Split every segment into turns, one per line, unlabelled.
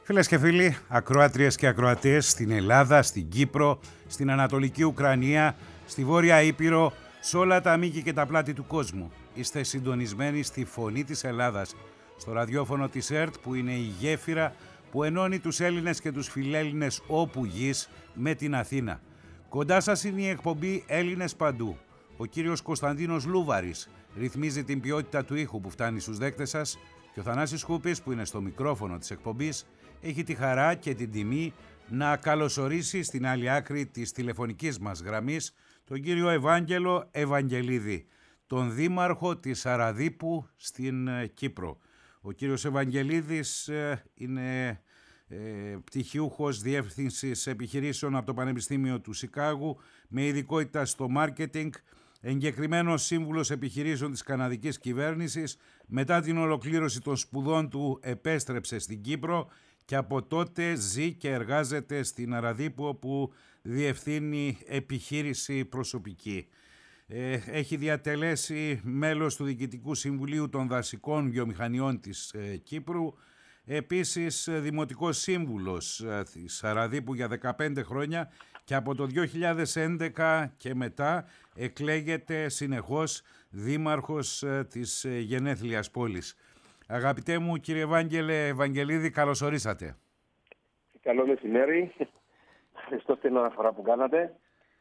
Φίλες και φίλοι, ακροάτριες και ακροατές στην Ελλάδα, στην Κύπρο, στην Ανατολική Ουκρανία, στη Βόρεια Ήπειρο, σε όλα τα μήκη και τα πλάτη του κόσμου. Είστε συντονισμένοι στη Φωνή της Ελλάδας, στο ραδιόφωνο της ΕΡΤ που είναι η γέφυρα που ενώνει τους Έλληνες και τους φιλέλληνες όπου γης με την Αθήνα. Κοντά σας είναι η εκπομπή Έλληνες Παντού. Ο κύριος Κωνσταντίνος Λούβαρης ρυθμίζει την ποιότητα του ήχου που φτάνει στους δέκτες σας και ο Θανάσης Χούπης που είναι στο μικρόφωνο της εκπομπής έχει τη χαρά και την τιμή να καλωσορίσει στην άλλη άκρη της τηλεφωνικής μας γραμμής τον κύριο Ευάγγελο Ευαγγελίδη, τον δήμαρχο της Αραδίπου στην Κύπρο. Ο κύριος Ευαγγελίδης είναι πτυχιούχος διεύθυνσης επιχειρήσεων από το Πανεπιστήμιο του Σικάγου με ειδικότητα στο μάρκετινγκ, εγκεκριμένος σύμβουλος επιχειρήσεων της καναδικής κυβέρνησης. Μετά την ολοκλήρωση των σπουδών του επέστρεψε στην Κύπρο και από τότε ζει και εργάζεται στην Αραδίπου όπου διευθύνει επιχείρηση προσωπική. Έχει διατελέσει μέλος του Διοικητικού Συμβουλίου των Δασικών Βιομηχανιών της Κύπρου, επίσης δημοτικός σύμβουλος της Αραδίπου για 15 χρόνια και από το 2011 και μετά εκλέγεται συνεχώς δήμαρχος της γενέθλιας πόλης. Αγαπητέ μου κύριε Ευάγγελε Ευαγγελίδη, καλώς ορίσατε.
Καλό μεσημέρι. Ευχαριστώ την αναφορά που κάνατε.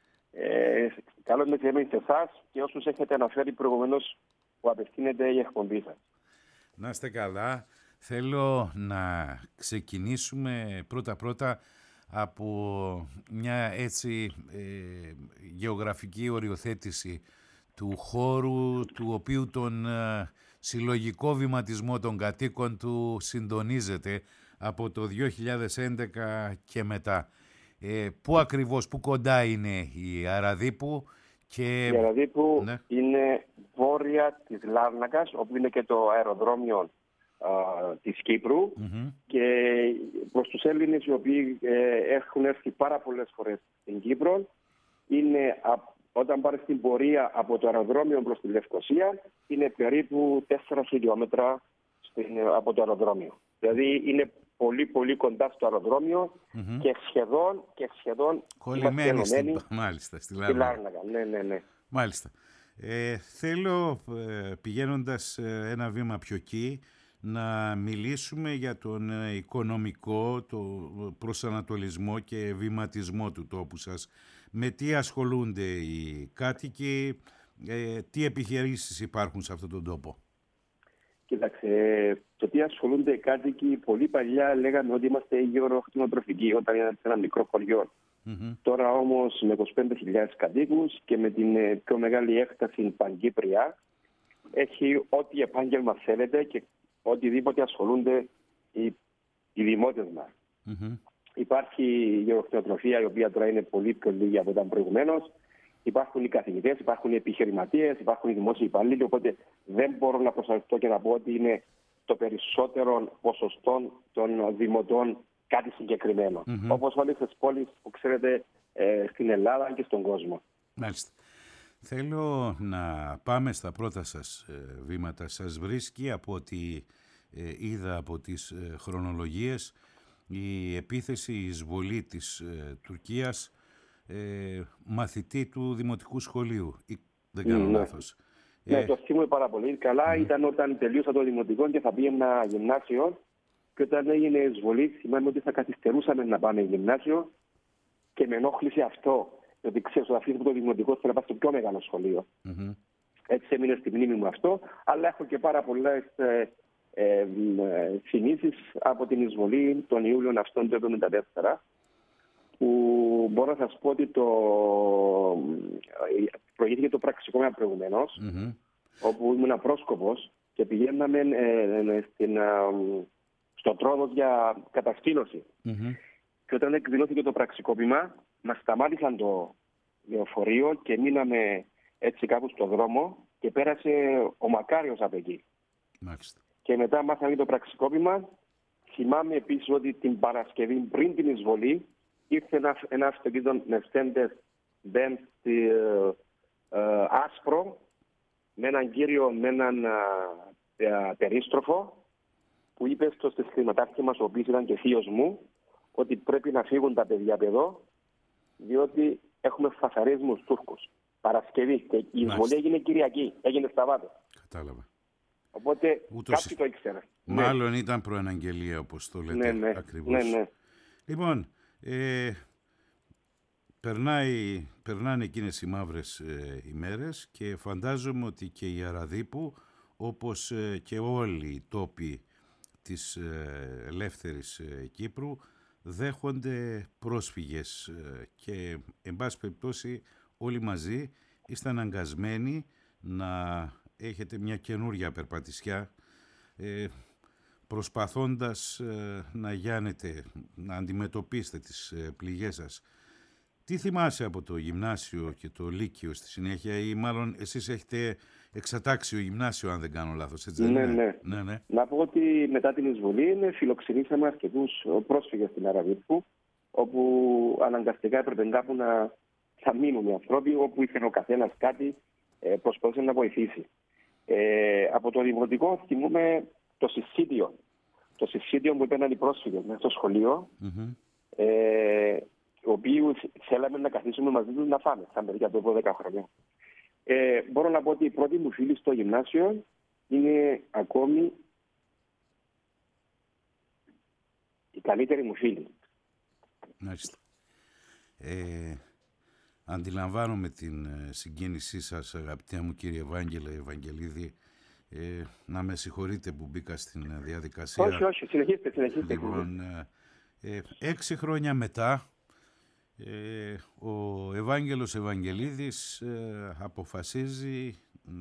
Καλό μεσημέρι σε εσάς και όσους έχετε αναφέρει προηγουμένως που απευθύνεται η εκπομπή σας.
Να είστε καλά. Θέλω να ξεκινήσουμε πρώτα από μια έτσι γεωγραφική οριοθέτηση του χώρου του οποίου τον συλλογικό βηματισμό των κατοίκων του συντονίζεται από το 2011 και μετά. Πού ακριβώς, πού κοντά είναι η Αραδίπου?
Η Αραδίπου είναι βόρεια της Λάρνακας, όπου είναι και το αεροδρόμιο της Κύπρου και προς τους Έλληνες οι οποίοι έχουν έρθει πάρα πολλές φορές στην Κύπρο, είναι όταν πάρεις την πορεία από το αεροδρόμιο προς τη Λευκοσία, είναι περίπου 4 χιλιόμετρα από το αεροδρόμιο. Δηλαδή είναι πολύ πολύ κοντά στο αεροδρόμιο και σχεδόν
κολλημένοι στη
Λάρνακα. Ναι.
Μάλιστα. Θέλω πηγαίνοντας ένα βήμα πιο εκεί να μιλήσουμε για τον οικονομικό, το προσανατολισμό και βηματισμό του τόπου σας. Με τι ασχολούνται οι κάτοικοι, τι επιχειρήσεις υπάρχουν σε αυτόν τον τόπο?
Κοίταξε, το τι ασχολούνται οι κάτοικοι, πολύ παλιά λέγαμε ότι είμαστε γεωροκτηνοτροφικοί όταν ήταν ένα μικρό χωριό. Τώρα όμως με 25.000 κατοίκους και με την πιο μεγάλη έκταση παγκύπρια έχει ό,τι επάγγελμα θέλετε και οτιδήποτε ασχολούνται οι δημότες μας. Υπάρχει η γεωκτηνοτροφία, η οποία τώρα είναι πολύ πιο λίγη από όταν προηγουμένως. Υπάρχουν οι καθηγητές, υπάρχουν οι επιχειρηματίες, υπάρχουν οι δημόσιοι υπαλλήλοι. Οπότε δεν μπορώ να προσαρθώ και να πω ότι είναι το περισσότερο ποσοστό των δημοτών κάτι συγκεκριμένο. Όπως όλες τις πόλεις που ξέρετε στην Ελλάδα και στον κόσμο.
Μάλιστα. Θέλω να πάμε στα πρώτα σας βήματα. Σας βρίσκει από ό,τι είδα από τις χρονολογίες η επίθεση, η εισβολή της Τουρκίας μαθητή του Δημοτικού Σχολείου. Δεν κάνω λάθος.
Ναι, το θυμούμαι πάρα πολύ καλά. Ήταν όταν τελείωσα το Δημοτικό και θα πήγαινα γυμνάσιο και όταν έγινε εισβολή σημαίνει ότι θα καθυστερούσαμε να πάμε γυμνάσιο και με ενόχλησε αυτό. Γιατί ξέρω ότι αφήνω το Δημοτικό θέλω να πάω στο πιο μεγάλο σχολείο. Έτσι έμεινε στη μνήμη μου αυτό, αλλά έχω και πάρα πολλές θυμίσεις από την εισβολή των Ιούλιων αυτών του 1974, που μπορώ να σας πω ότι προηγήθηκε το πραξικόπημα προηγουμένως, όπου ήμουν πρόσκοπος και πηγαίναμε στο τρόμο για κατασκήνωση. Και όταν εκδηλώθηκε το πραξικόπημα, μας σταμάτησαν το λεωφορείο και μείναμε έτσι κάπου στο δρόμο και πέρασε ο Μακάριος από εκεί.
Μάλιστα.
Και μετά μάθαμε το πραξικόπημα. Θυμάμαι επίσης ότι την Παρασκευή πριν την εισβολή ήρθε ένα αυτοκίνητο Mercedes-Benz άσπρο με έναν κύριο με έναν περίστροφο που είπε στο στοιχηματάρχη μας, ο οποίος ήταν και θείος μου, ότι πρέπει να φύγουν τα παιδιά από εδώ, διότι έχουμε φασαρίσμους Τούρκους. Παρασκευή και η εισβολή έγινε Κυριακή, έγινε Σαββάτο.
Κατάλαβα.
Οπότε κάποιοι το ήξεραν.
Μάλλον ήταν προαναγγελία, όπως το λέτε ακριβώς.
Ναι.
Λοιπόν, περνάνε εκείνες οι μαύρες ημέρες και φαντάζομαι ότι και η Αραδίπου, όπως και όλοι οι τόποι της ελεύθερης Κύπρου, δέχονται πρόσφυγες και εν πάση περιπτώσει όλοι μαζί είστε αναγκασμένοι να έχετε μια καινούρια περπατησιά, προσπαθώντας να γιάνετε, να αντιμετωπίσετε τις πληγές σας. Τι θυμάσαι από το γυμνάσιο και το λύκειο στη συνέχεια, ή μάλλον εσείς έχετε εξατάξιο γυμνάσιο, αν δεν κάνω λάθος, έτσι δεν είναι? Ναι.
Να πω ότι μετά την εισβολή φιλοξενήσαμε αρκετούς πρόσφυγες στην Αραδίπου, όπου αναγκαστικά έπρεπε κάπου να μείνουν οι άνθρωποι, όπου είχε ο καθένας κάτι, προσπαθούσε να βοηθήσει. Από το δημοτικό θυμούμε το συσίτιο. Το συσίτιο που έπαιρναν οι πρόσφυγες μέσα στο σχολείο, ο οποίους θέλαμε να καθίσουμε μαζί τους να φάμε, σαν παιδιά από 12 χρόνια. Μπορώ να πω ότι οι πρώτοι μου φίλοι στο γυμνάσιο είναι ακόμη οι καλύτεροι μου φίλοι.
Μάλιστα. Αντιλαμβάνομαι την συγκίνησή σας, αγαπητέ μου κύριε Ευαγγελίδη. Να με συγχωρείτε που μπήκα στην διαδικασία.
Όχι, συνεχίστε.
Λοιπόν, 6 χρόνια μετά, ο Ευάγγελος Ευαγγελίδης αποφασίζει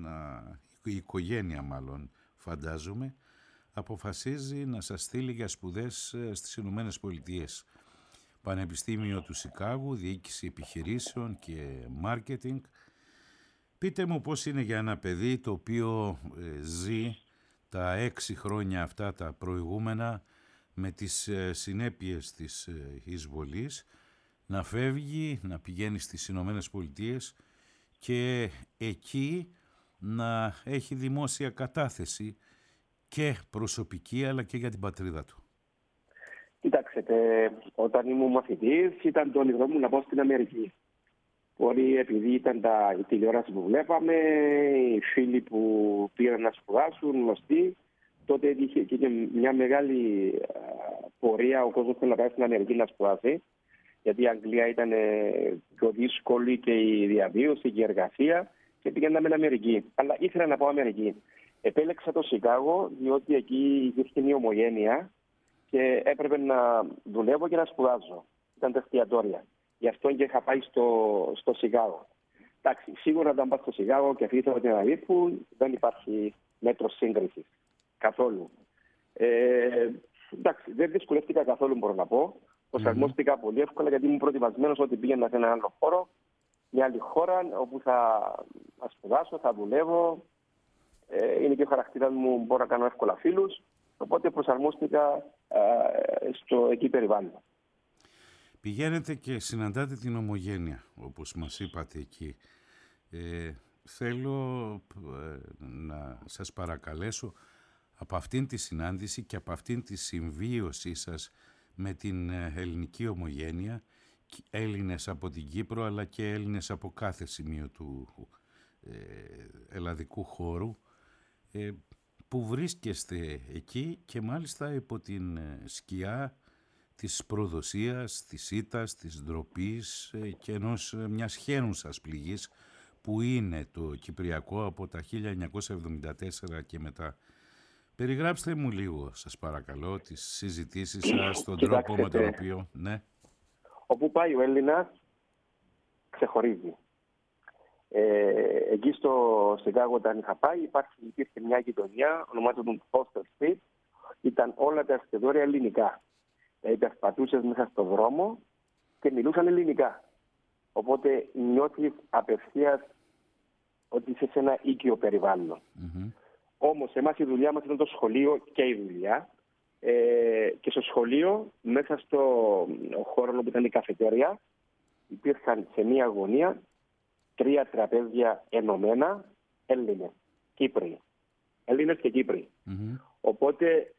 η οικογένεια μάλλον φαντάζομαι, αποφασίζει να σας στείλει για σπουδές στις Ηνωμένες Πολιτείες. Πανεπιστήμιο του Σικάγου, διοίκηση επιχειρήσεων και μάρκετινγκ. Πείτε μου πώς είναι για ένα παιδί το οποίο ζει τα 6 χρόνια αυτά τα προηγούμενα με τις συνέπειες της εισβολής, να φεύγει, να πηγαίνει στις Ηνωμένες Πολιτείες και εκεί να έχει δημόσια κατάθεση και προσωπική αλλά και για την πατρίδα του.
Κοιτάξτε, όταν ήμουν μαθητής ήταν το όνειρό μου να πάω στην Αμερική. Μπορεί επειδή ήταν η τηλεόραση που βλέπαμε, οι φίλοι που πήραν να σπουδάσουν, γνωστοί, τότε είχε και μια μεγάλη πορεία ο κόσμος που να πάει στην Αμερική να σπουδάσει. Γιατί η Αγγλία ήταν πιο δύσκολη και η διαβίωση και η εργασία και πήγαμε στην Αμερική. Αλλά ήθελα να πάω Αμερική. Επέλεξα το Σικάγο διότι εκεί υπήρχε μια ομογένεια και έπρεπε να δουλεύω και να σπουδάζω. Ήταν τα εστιατόρια. Γι' αυτό και είχα πάει στο Σικάγο. Εντάξει, σίγουρα όταν πάω στο Σικάγο και αφήσω την Αραδίπου δεν υπάρχει μέτρο σύγκριση. Καθόλου. Εντάξει, δεν δυσκολεύτηκα καθόλου, μπορώ να πω. Προσαρμόστηκα πολύ εύκολα γιατί ήμουν προετοιμασμένος ότι πήγαινα σε έναν άλλο χώρο, μια άλλη χώρα όπου θα σπουδάσω, θα δουλεύω. Είναι και ο χαρακτήρας μου, μπορώ να κάνω εύκολα φίλους. Οπότε προσαρμόστηκα στο εκεί περιβάλλον.
Πηγαίνετε και συναντάτε την ομογένεια, όπως μας είπατε εκεί. Θέλω να σας παρακαλέσω από αυτήν τη συνάντηση και από αυτήν τη συμβίωσή σας με την ελληνική ομογένεια, Έλληνες από την Κύπρο αλλά και Έλληνες από κάθε σημείο του ελλαδικού χώρου, που βρίσκεστε εκεί και μάλιστα υπό την σκιά της προδοσίας, της ήττας, της ντροπής και μιας χαίνουσας πληγής που είναι το Κυπριακό από τα 1974 και μετά. Περιγράψτε μου λίγο, σας παρακαλώ, τις συζητήσεις σας, τον τρόπο με τον οποίο... Ναι.
Όπου πάει ο Έλληνας, ξεχωρίζει. Εκεί στο Σικάγο όταν είχα πάει υπήρχε μια γειτονιά, ονομάζονταν Foster Street, ήταν όλα τα εστιατόρια ελληνικά. Περπατούσες μέσα στον δρόμο και μιλούσαν ελληνικά. Οπότε νιώθεις απευθείας ότι είσαι σε ένα οίκιο περιβάλλον. Όμως εμάς η δουλειά μας ήταν το σχολείο και η δουλειά. Και στο σχολείο, μέσα στο χώρο που ήταν η καφετέρια, υπήρχαν σε μία γωνία 3 τραπέζια ενωμένα Έλληνες, Κύπροι. Έλληνες και Κύπροι. Οπότε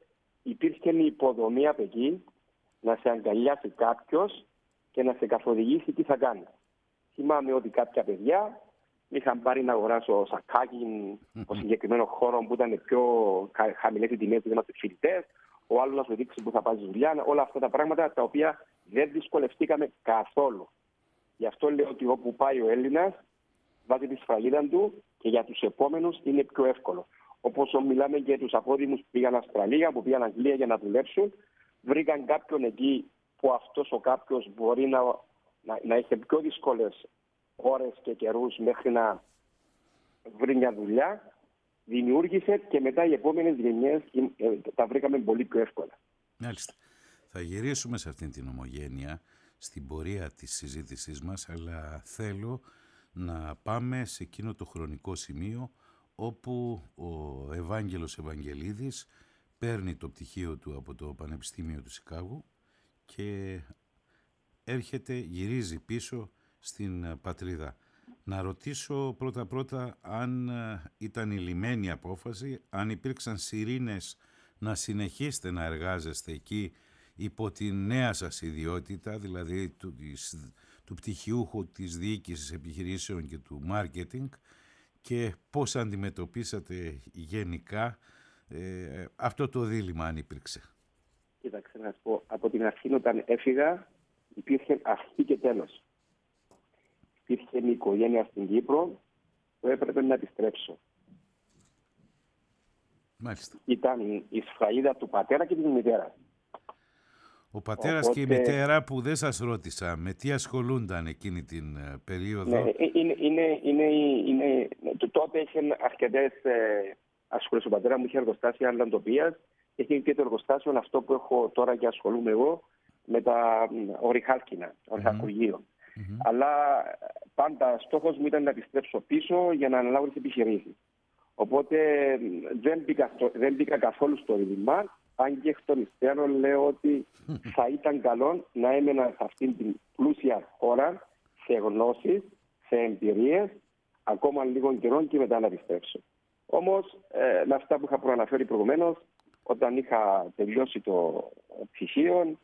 υπήρχε η υποδομή από εκεί να σε αγκαλιάσει κάποιος και να σε καθοδηγήσει τι θα κάνει. Θυμάμαι ότι κάποια παιδιά είχαν πάρει να αγοράσω σακάκι από συγκεκριμένο χώρο που ήταν πιο χαμηλές οι τιμές, δεν είμαστε φοιτητές. Ο άλλος να σου δείξει που θα πάει δουλειά. Όλα αυτά τα πράγματα τα οποία δεν δυσκολευτήκαμε καθόλου. Γι' αυτό λέω ότι όπου πάει ο Έλληνας βάζει τη σφραγίδα του και για τους επόμενους είναι πιο εύκολο. Όπως μιλάμε για τους απόδημους που πήγαν Αυστραλία, που πήγαν Αγγλία για να δουλέψουν, βρήκαν κάποιον εκεί που αυτός ο κάποιος μπορεί να έχει πιο δύσκολες ώρες και καιρούς μέχρι να βρει μια δουλειά, δημιούργησε και μετά οι επόμενες γενιές τα βρήκαμε πολύ πιο εύκολα.
Μάλιστα. Θα γυρίσουμε σε αυτήν την ομογένεια στην πορεία της συζήτησής μας, αλλά θέλω να πάμε σε εκείνο το χρονικό σημείο όπου ο Ευάγγελος Ευαγγελίδης παίρνει το πτυχίο του από το Πανεπιστήμιο του Σικάγου και γυρίζει πίσω στην πατρίδα. Να ρωτήσω πρώτα αν ήταν η λυμένη απόφαση, αν υπήρξαν σιρήνες να συνεχίσετε να εργάζεστε εκεί υπό τη νέα σας ιδιότητα, δηλαδή του πτυχιούχου της διοίκησης επιχειρήσεων και του μάρκετινγκ, και πώς αντιμετωπίσατε γενικά αυτό το δίλημμα, αν υπήρξε.
Κοίταξε να σου πω, από την αρχή όταν έφυγα υπήρχε αρχή και τέλος. Υπήρχε μια οικογένεια στην Κύπρο που έπρεπε να επιστρέψω.
Μάλιστα.
Ήταν η σφραγίδα του πατέρα και της μητέρας.
Ο πατέρας και η μητέρα, που δεν σας ρώτησα, με τι ασχολούνταν εκείνη την περίοδο?
Ναι, τότε είχε αρκετές ασχολές. Ο πατέρα μου είχε εργοστάσια αλλαντοπίας και είχε και το εργοστάσιο αυτό που έχω τώρα και ασχολούμαι εγώ με τα ορυχάλκινα, ορυχαλκουργείο. Αλλά πάντα στόχος μου ήταν να επιστρέψω πίσω για να αναλάβω τις επιχειρήσεις. Οπότε δεν μπήκα καθόλου στο δίλημμα. Αν και εκ των υστέρων λέω ότι θα ήταν καλό να έμενα σε αυτήν την πλούσια χώρα, σε γνώσεις, σε εμπειρίες, ακόμα λίγο καιρό και μετά να επιστρέψω. Όμως, με αυτά που είχα προαναφέρει προηγουμένως, όταν είχα τελειώσει το πτυχίο,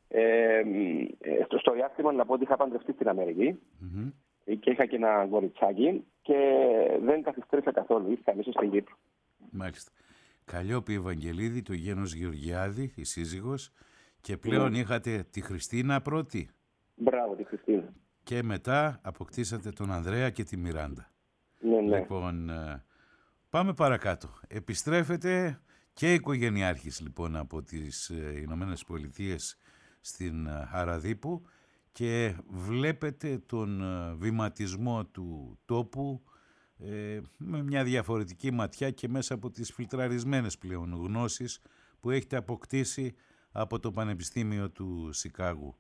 στο διάστημα να πω ότι είχα παντρευτεί στην Αμερική και είχα και ένα κοριτσάκι και δεν καθυστέρησα καθόλου, ήρθα αμέσως στην Κύπρο.
Μάλιστα. Καλλιόπη Ευαγγελίδη, το γένος Γεωργιάδη, η σύζυγος, και πλέον είχατε τη Χριστίνα πρώτη.
Μπράβο, τη Χριστίνα.
Και μετά αποκτήσατε τον Ανδρέα και τη Μιράντα.
Ναι.
Λοιπόν, πάμε παρακάτω. Επιστρέφετε και οικογενειάρχης λοιπόν από τις Ηνωμένες Πολιτείες στην Αραδίπου και βλέπετε τον βηματισμό του τόπου με μια διαφορετική ματιά και μέσα από τις φιλτραρισμένες πλέον γνώσεις που έχετε αποκτήσει από το Πανεπιστήμιο του Σικάγου.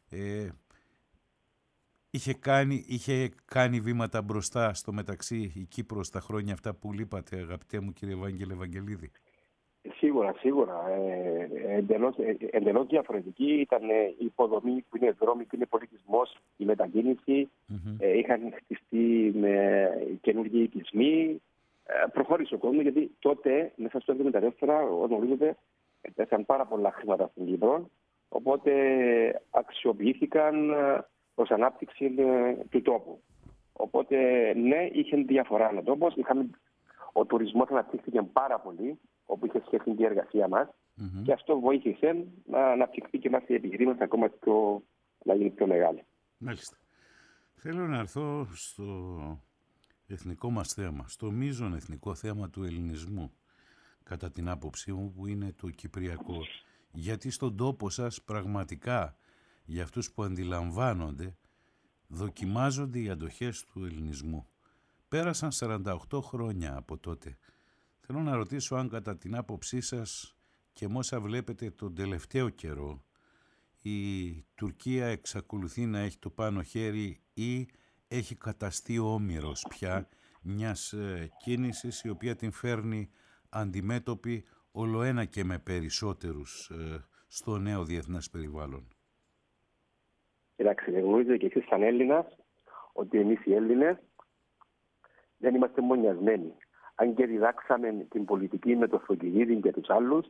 Είχε κάνει βήματα μπροστά στο μεταξύ η Κύπρος τα χρόνια αυτά που λείπατε, αγαπητέ μου κύριε Ευάγγελε Ευαγγελίδη?
Σίγουρα. Εντελώς διαφορετική ήταν η υποδομή που είναι δρόμοι, που είναι πολιτισμός, η μετακίνηση. Είχαν χτιστεί με καινούργιοι οικισμοί. Προχώρησε ο κόσμος, γιατί τότε, μέσα στο 1974, γνωρίζετε, πέσαν πάρα πολλά χρήματα στην Κύπρο. Οπότε αξιοποιήθηκαν προς ανάπτυξη του τόπου. Οπότε, ναι, είχε διαφορά ο τόπος. Ο τουρισμός αναπτύχθηκε πάρα πολύ, όπου είχε σχέση την εργασία μας, και αυτό βοήθησε να αναπτυχθεί και μας η επιχειρήματα ακόμα να γίνει πιο μεγάλη.
Μάλιστα. Θέλω να έρθω στο εθνικό μας θέμα, στο μείζον εθνικό θέμα του ελληνισμού, κατά την άποψή μου, που είναι το κυπριακό. Γιατί στον τόπο σας πραγματικά, για αυτούς που αντιλαμβάνονται, δοκιμάζονται οι αντοχές του ελληνισμού. Πέρασαν 48 χρόνια από τότε. Θέλω να ρωτήσω αν κατά την άποψή σας και με όσα βλέπετε τον τελευταίο καιρό, η Τουρκία εξακολουθεί να έχει το πάνω χέρι ή έχει καταστεί όμηρος πια μιας κίνησης η οποία την φέρνει αντιμέτωπη ολοένα και με περισσότερους στο νέο διεθνές περιβάλλον?
Κοιτάξτε, γνωρίζετε και εσείς σαν Έλληνας ότι εμείς οι Έλληνες δεν είμαστε μονιασμένοι. Αν και διδάξαμε την πολιτική με το Φωτεινίδη και τους άλλους,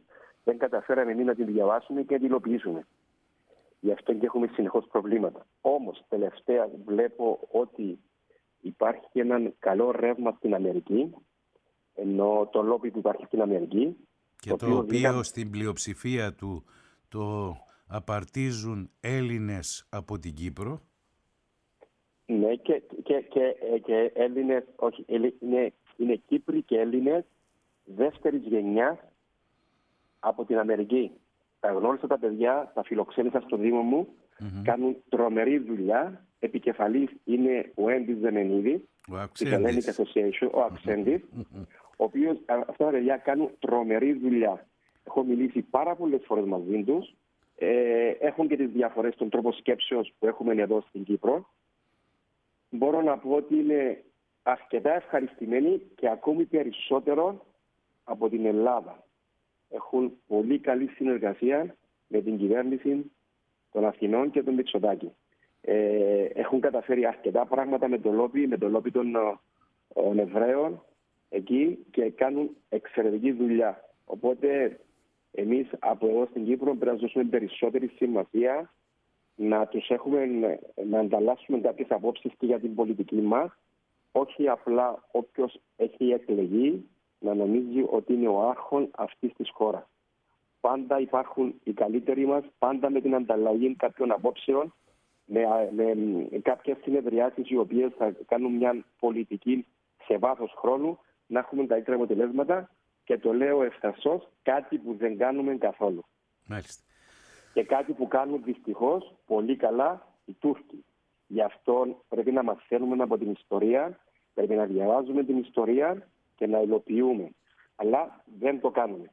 δεν καταφέραμε εμείς να την διαβάσουμε και να την υλοποιήσουμε. Γι' αυτό και έχουμε συνεχώς προβλήματα. Όμως, τελευταία βλέπω ότι υπάρχει ένα καλό ρεύμα στην Αμερική, ενώ το λόμπι που υπάρχει στην Αμερική.
Και το οποίο στην πλειοψηφία του το απαρτίζουν Έλληνες από την Κύπρο.
Ναι, και Έλληνες, όχι, είναι Κύπροι και Έλληνες δεύτερης γενιάς από την Αμερική. Τα γνώρισα τα παιδιά, τα φιλοξένησα στο Δήμο μου, κάνουν τρομερή δουλειά. Επικεφαλής είναι ο Έντις Δεμενίδης, της Hellenic Association, ο Αξέντης, ο οποίος αυτά τα παιδιά κάνουν τρομερή δουλειά. Έχω μιλήσει πάρα πολλές φορές μαζί τους. Έχουν και τις διαφορές στον τρόπο σκέψεως που έχουμε εδώ στην Κύπρο. Μπορώ να πω ότι είναι αρκετά ευχαριστημένοι και ακόμη περισσότερο από την Ελλάδα. Έχουν πολύ καλή συνεργασία με την κυβέρνηση των Αθηνών και των Μητσοτάκη. Έχουν καταφέρει αρκετά πράγματα με το λόμπι των Εβραίων εκεί και κάνουν εξαιρετική δουλειά. Οπότε εμείς από εδώ στην Κύπρο πρέπει να δώσουμε περισσότερη σημασία, να τους έχουμε, να ανταλλάσσουμε κάποιες απόψεις και για την πολιτική μας, όχι απλά όποιος έχει εκλεγεί να νομίζει ότι είναι ο άρχον αυτής της χώρας. Πάντα υπάρχουν οι καλύτεροι μας, πάντα με την ανταλλαγή κάποιων απόψεων, με κάποιες συνεδριάσεις οι οποίες θα κάνουν μια πολιτική σε βάθος χρόνου, να έχουμε καλύτερα αποτελέσματα, και το λέω ευθαρσώς, κάτι που δεν κάνουμε καθόλου.
Μάλιστα.
Και κάτι που κάνουν δυστυχώς πολύ καλά οι Τούρκοι. Γι' αυτό πρέπει να μαθαίνουμε από την ιστορία, πρέπει να διαβάζουμε την ιστορία και να υλοποιούμε. Αλλά δεν το κάνουμε.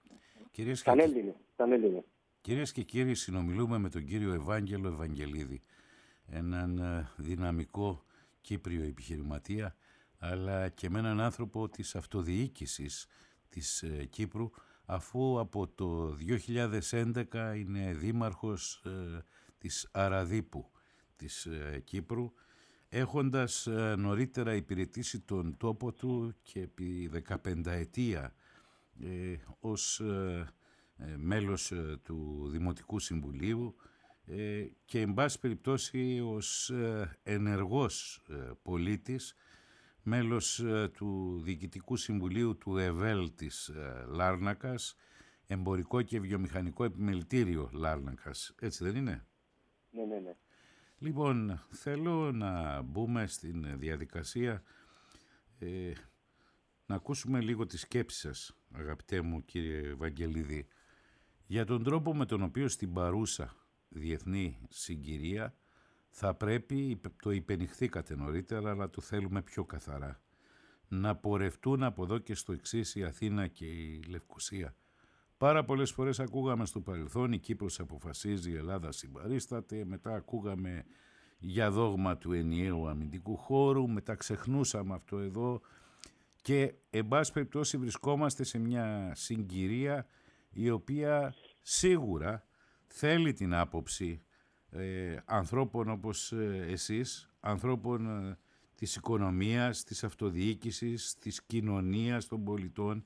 Σαν Έλληνες.
Κυρίες και κύριοι, συνομιλούμε με τον κύριο Ευάγγελο Ευαγγελίδη, έναν δυναμικό Κύπριο επιχειρηματία, αλλά και με έναν άνθρωπο της αυτοδιοίκησης της Κύπρου, αφού από το 2011 είναι δήμαρχος της Αραδίπου της Κύπρου, έχοντας νωρίτερα υπηρετήσει τον τόπο του και επί 15 ετία ως μέλος του Δημοτικού Συμβουλίου και εν πάση περιπτώσει ως ενεργός πολίτης, μέλος του Διοικητικού Συμβουλίου του ΕΒΕΛ της Λάρνακας, Εμπορικό και Βιομηχανικό Επιμελητήριο Λάρνακας. Έτσι δεν είναι?
Ναι.
Λοιπόν, θέλω να μπούμε στην διαδικασία, να ακούσουμε λίγο τη σκέψη σας, αγαπητέ μου κύριε Ευαγγελίδη, για τον τρόπο με τον οποίο στην παρούσα διεθνή συγκυρία θα πρέπει, το υπενηχθήκατε νωρίτερα, αλλά το θέλουμε πιο καθαρά, να πορευτούν από εδώ και στο εξής η Αθήνα και η Λευκοσία. Πάρα πολλές φορές ακούγαμε στο παρελθόν η Κύπρος αποφασίζει, η Ελλάδα συμπαρίσταται, μετά ακούγαμε για δόγμα του ενιαίου αμυντικού χώρου, μετά ξεχνούσαμε αυτό εδώ και εν πάση περιπτώσει βρισκόμαστε σε μια συγκυρία η οποία σίγουρα θέλει την άποψη ανθρώπων όπως εσείς, ανθρώπων της οικονομίας, της αυτοδιοίκησης, της κοινωνίας των πολιτών.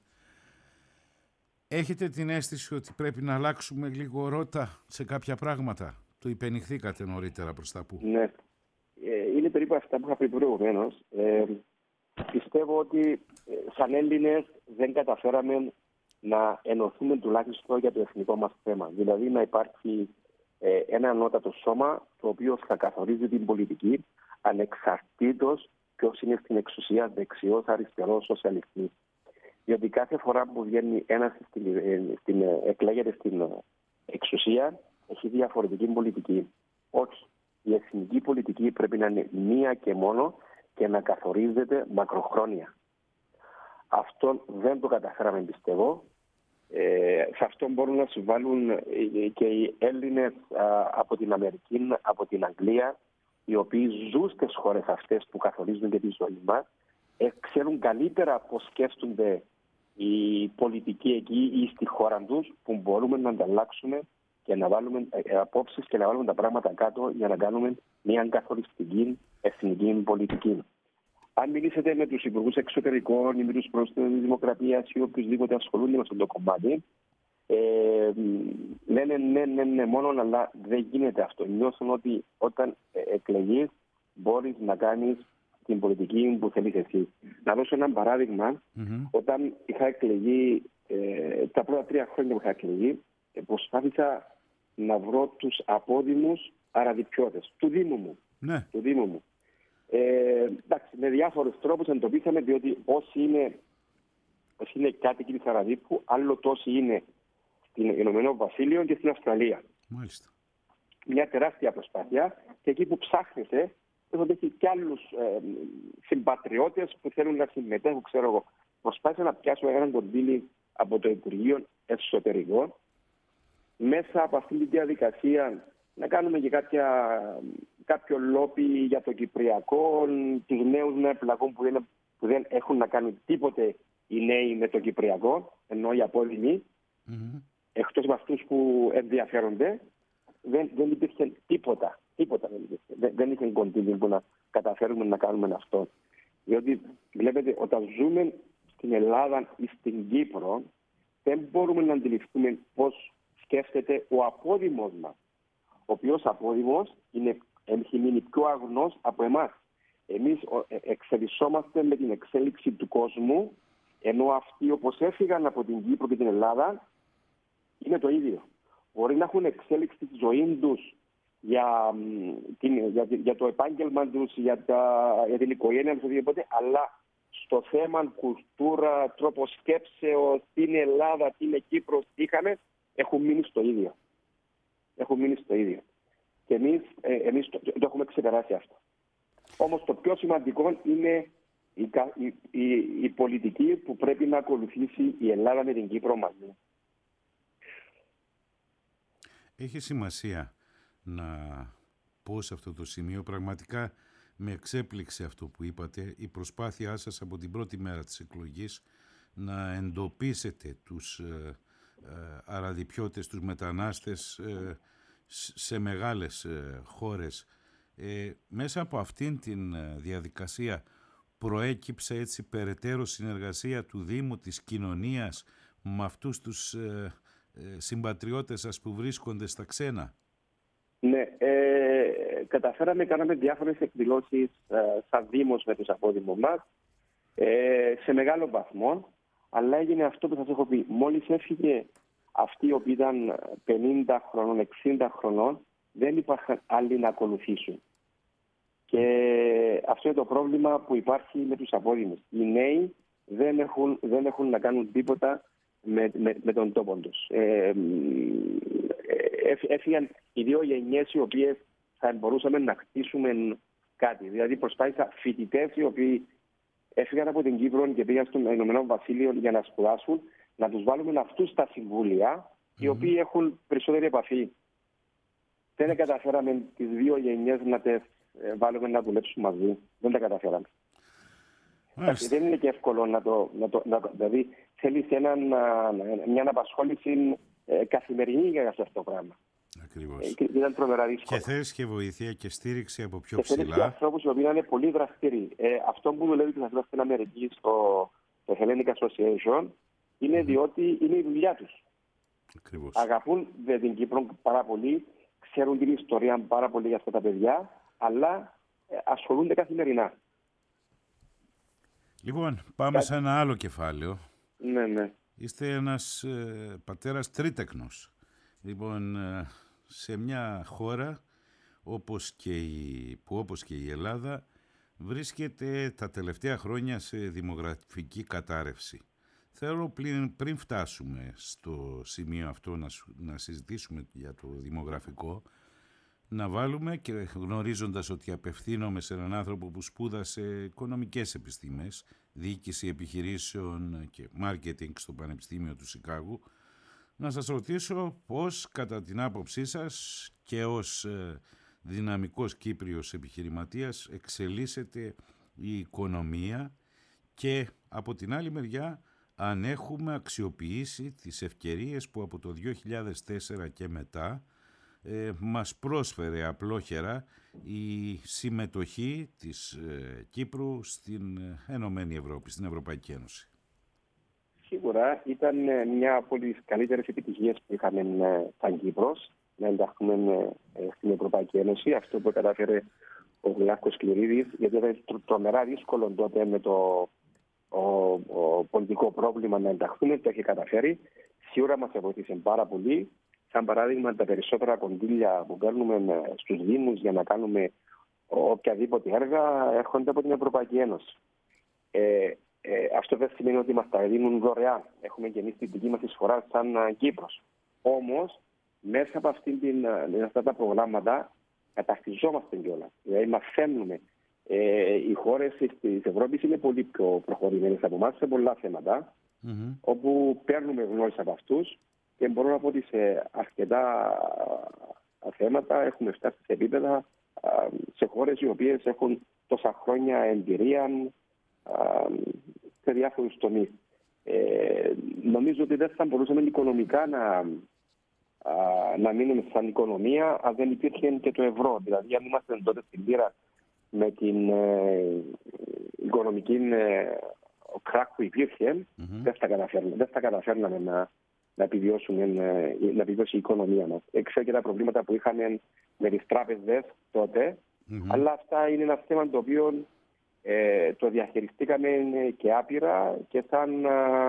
Έχετε την αίσθηση ότι πρέπει να αλλάξουμε λίγο ρότα σε κάποια πράγματα? Το υπενηχθήκατε νωρίτερα προς τα που.
Ναι. Είναι περίπου αυτά που είχα πει προηγουμένως. Πιστεύω ότι σαν Έλληνες δεν καταφέραμε να ενωθούμε τουλάχιστον για το εθνικό μας θέμα. Δηλαδή να υπάρχει ένα ανώτατο σώμα το οποίο θα καθορίζει την πολιτική ανεξαρτήτως ποιος είναι στην εξουσία, δεξιός, αριστερός, σοσιαλιστής. Διότι κάθε φορά που βγαίνει ένας εκλέγεται στην εξουσία έχει διαφορετική πολιτική. Όχι. Η εθνική πολιτική πρέπει να είναι μία και μόνο και να καθορίζεται μακροχρόνια. Αυτό δεν το καταφέραμε, πιστεύω. Σε αυτό μπορούν να συμβάλλουν και οι Έλληνες από την Αμερική, από την Αγγλία, οι οποίοι ζουν στις χώρες αυτές που καθορίζουν και τη ζωή μας, ξέρουν καλύτερα πώς σκέφτονται οι πολιτικοί εκεί ή στη χώρα τους, που μπορούμε να ανταλλάξουμε και να βάλουμε απόψεις και να βάλουμε τα πράγματα κάτω για να κάνουμε μια καθοριστική εθνική πολιτική. Αν μιλήσετε με τους υπουργούς εξωτερικών ή με τους πρόεδρους της Δημοκρατίας ή οποιουσδήποτε ασχολούνται με αυτό το κομμάτι, Λένε ναι, μόνο, αλλά δεν γίνεται αυτό. Νιώθουν ότι όταν εκλεγείς μπορείς να κάνεις την πολιτική που θέλεις εσύ. Να δώσω ένα παράδειγμα. Όταν είχα εκλεγεί, τα πρώτα 3 χρόνια που είχα εκλεγεί, προσπάθησα να βρω τους απόδημους αραδιπιώτες του Δήμου μου.
Ναι.
Του Δήμου μου. Εντάξει, με διάφορους τρόπους εντοπίσαμε, διότι όσοι είναι κάτοικοι της Αραδίπου, άλλο τόσοι είναι στην Ηνωμένο Βασίλειο και στην Αυστραλία.
Μάλιστα.
Μια τεράστια προσπάθεια, και εκεί που ψάχνεσαι, έχει και άλλους συμπατριώτες που θέλουν να συμμετέχουν, ξέρω εγώ. Προσπάθησα να πιάσω έναν κονδύλι από το Υπουργείο Εσωτερικών, μέσα από αυτή τη διαδικασία να κάνουμε και κάποιο λόπι για το Κυπριακό, τους νέους να εμπλακούν που δεν έχουν να κάνουν τίποτε οι νέοι με το Κυπριακό, ενώ οι απόδημοι, εκτός από αυτούς που ενδιαφέρονται, δεν υπήρχε τίποτα. Δεν είχε κονδύλι που να καταφέρουμε να κάνουμε αυτό. Διότι βλέπετε, όταν ζούμε στην Ελλάδα ή στην Κύπρο, δεν μπορούμε να αντιληφθούμε πώς σκέφτεται ο απόδημος μας. Ο οποίος απόδημος έχει μείνει πιο αγνός από εμάς. Εμείς εξελισσόμαστε με την εξέλιξη του κόσμου, ενώ αυτοί, όπως έφυγαν από την Κύπρο και την Ελλάδα, είναι το ίδιο. Μπορεί να έχουν εξέλιξη τη ζωή τους για το επάγγελμα τους, για την οικογένεια τους, οτιδήποτε, αλλά στο θέμα κουλτούρα, τρόπο σκέψεως, τι είναι Ελλάδα, τι είναι Κύπρος, τι είχαμε, έχουν μείνει στο ίδιο. Και εμείς το έχουμε ξεπεράσει αυτό. Όμως το πιο σημαντικό είναι η πολιτική που πρέπει να ακολουθήσει η Ελλάδα με την Κύπρο μαζί.
Έχει σημασία να πω σε αυτό το σημείο, πραγματικά με εξέπληξε αυτό που είπατε, η προσπάθειά σας από την πρώτη μέρα της εκλογής να εντοπίσετε τους αραδιπιώτες, τους μετανάστες σε μεγάλες χώρες. Μέσα από αυτήν την διαδικασία προέκυψε έτσι περαιτέρω συνεργασία του Δήμου, της κοινωνίας με αυτούς τους συμπατριώτες σας που βρίσκονται στα ξένα?
Ναι, κάναμε διάφορες εκδηλώσεις σαν Δήμος με τους απόδημους μας, σε μεγάλο βαθμό, αλλά έγινε αυτό που σας έχω πει. Μόλις έφυγε αυτοί οι οποίοι ήταν 50 χρονών, 60 χρονών, δεν υπάρχουν άλλοι να ακολουθήσουν. Και αυτό είναι το πρόβλημα που υπάρχει με τους απόδημους. Οι νέοι δεν έχουν να κάνουν τίποτα με τον τόπο τους. Έφυγαν οι 2 γενιές οι οποίες θα μπορούσαμε να χτίσουμε κάτι. Δηλαδή προσπάθησα φοιτητές οι οποίοι έφυγαν από την Κύπρο και πήγαν στο Ηνωμένο Βασίλειο για να σπουδάσουν, να τους βάλουμε αυτούς στα συμβούλια, οι οποίοι έχουν περισσότερη επαφή. Δεν καταφέραμε τις 2 γενιές να τις βάλουμε να δουλέψουν μαζί. Δεν τα καταφέραμε. Δεν είναι και εύκολο δηλαδή θέλεις μια απασχόληση καθημερινή για αυτό το πράγμα.
Ακριβώς.
Ήταν τρομερά δύσκολο.
Και θέλεις και βοήθεια και στήριξη από πιο
ψηλά. Και θέλεις και ανθρώπους οι οποίοι είναι πολύ δραστήριοι. Αυτό που δουλεύει και θα στην Αμερική στο Hellenic Association είναι διότι είναι η δουλειά τους.
Ακριβώς.
Αγαπούν την Κύπρο πάρα πολύ, ξέρουν την ιστορία πάρα πολύ για αυτά τα παιδιά, αλλά ασχολούνται καθημερινά.
Λοιπόν, πάμε σε ένα άλλο κεφάλαιο.
Ναι.
Είστε ένας πατέρας τρίτεκνος. Λοιπόν, σε μια χώρα όπως και η Ελλάδα βρίσκεται τα τελευταία χρόνια σε δημογραφική κατάρρευση. Θέλω πριν φτάσουμε στο σημείο αυτό να συζητήσουμε για το δημογραφικό, να βάλουμε, και γνωρίζοντας ότι απευθύνομαι σε έναν άνθρωπο που σπούδασε οικονομικές επιστήμες, διοίκηση επιχειρήσεων και μάρκετινγκ στο Πανεπιστήμιο του Σικάγου, να σας ρωτήσω πώς κατά την άποψή σας και ως δυναμικός Κύπριος επιχειρηματίας εξελίσσεται η οικονομία και από την άλλη μεριά αν έχουμε αξιοποιήσει τις ευκαιρίες που από το 2004 και μετά μας πρόσφερε απλόχερα η συμμετοχή της Κύπρου στην Ενωμένη Ευρώπη, στην Ευρωπαϊκή Ένωση.
Σίγουρα ήταν μια από τις καλύτερες επιτυχίες που είχαμε σαν Κύπρος να ενταχθούμε στην Ευρωπαϊκή Ένωση. Αυτό που κατάφερε ο Γλάκος Κληρίδης, γιατί ήταν τρομερά δύσκολο τότε με το πολιτικό πρόβλημα να ενταχθούμε, το έχει καταφέρει. Σίγουρα μας βοήθησε πάρα πολύ. Σαν παράδειγμα, τα περισσότερα κονδύλια που παίρνουμε στους Δήμους για να κάνουμε οποιαδήποτε έργα έρχονται από την Ευρωπαϊκή Ένωση. Αυτό δεν σημαίνει ότι μας τα δίνουν δωρεάν. Έχουμε και εμείς την δική μας εισφορά σαν Κύπρος. Όμως, μέσα από αυτά τα προγράμματα καταρτιζόμαστε κιόλας. Δηλαδή, μαθαίνουμε. Οι χώρες της Ευρώπης είναι πολύ πιο προχωρημένες από εμάς σε πολλά θέματα, όπου παίρνουμε γνώση από αυτούς και μπορώ να πω ότι σε αρκετά θέματα έχουμε φτάσει σε επίπεδα σε χώρες οι οποίες έχουν τόσα χρόνια εμπειρία σε διάφορους τομείς. Νομίζω ότι δεν θα μπορούσαμε οικονομικά να μείνουμε σαν οικονομία αν δεν υπήρχε και το ευρώ. Δηλαδή, αν είμαστε τότε στην πείρα με την οικονομική κράκ που υπήρχε, δεν θα καταφέρναμε να επιβιώσει η οικονομία μας. Έξω και τα προβλήματα που είχαμε με τις τράπεζες τότε, αλλά αυτά είναι ένα θέμα το οποίο το διαχειριστήκαμε και άπειρα και σαν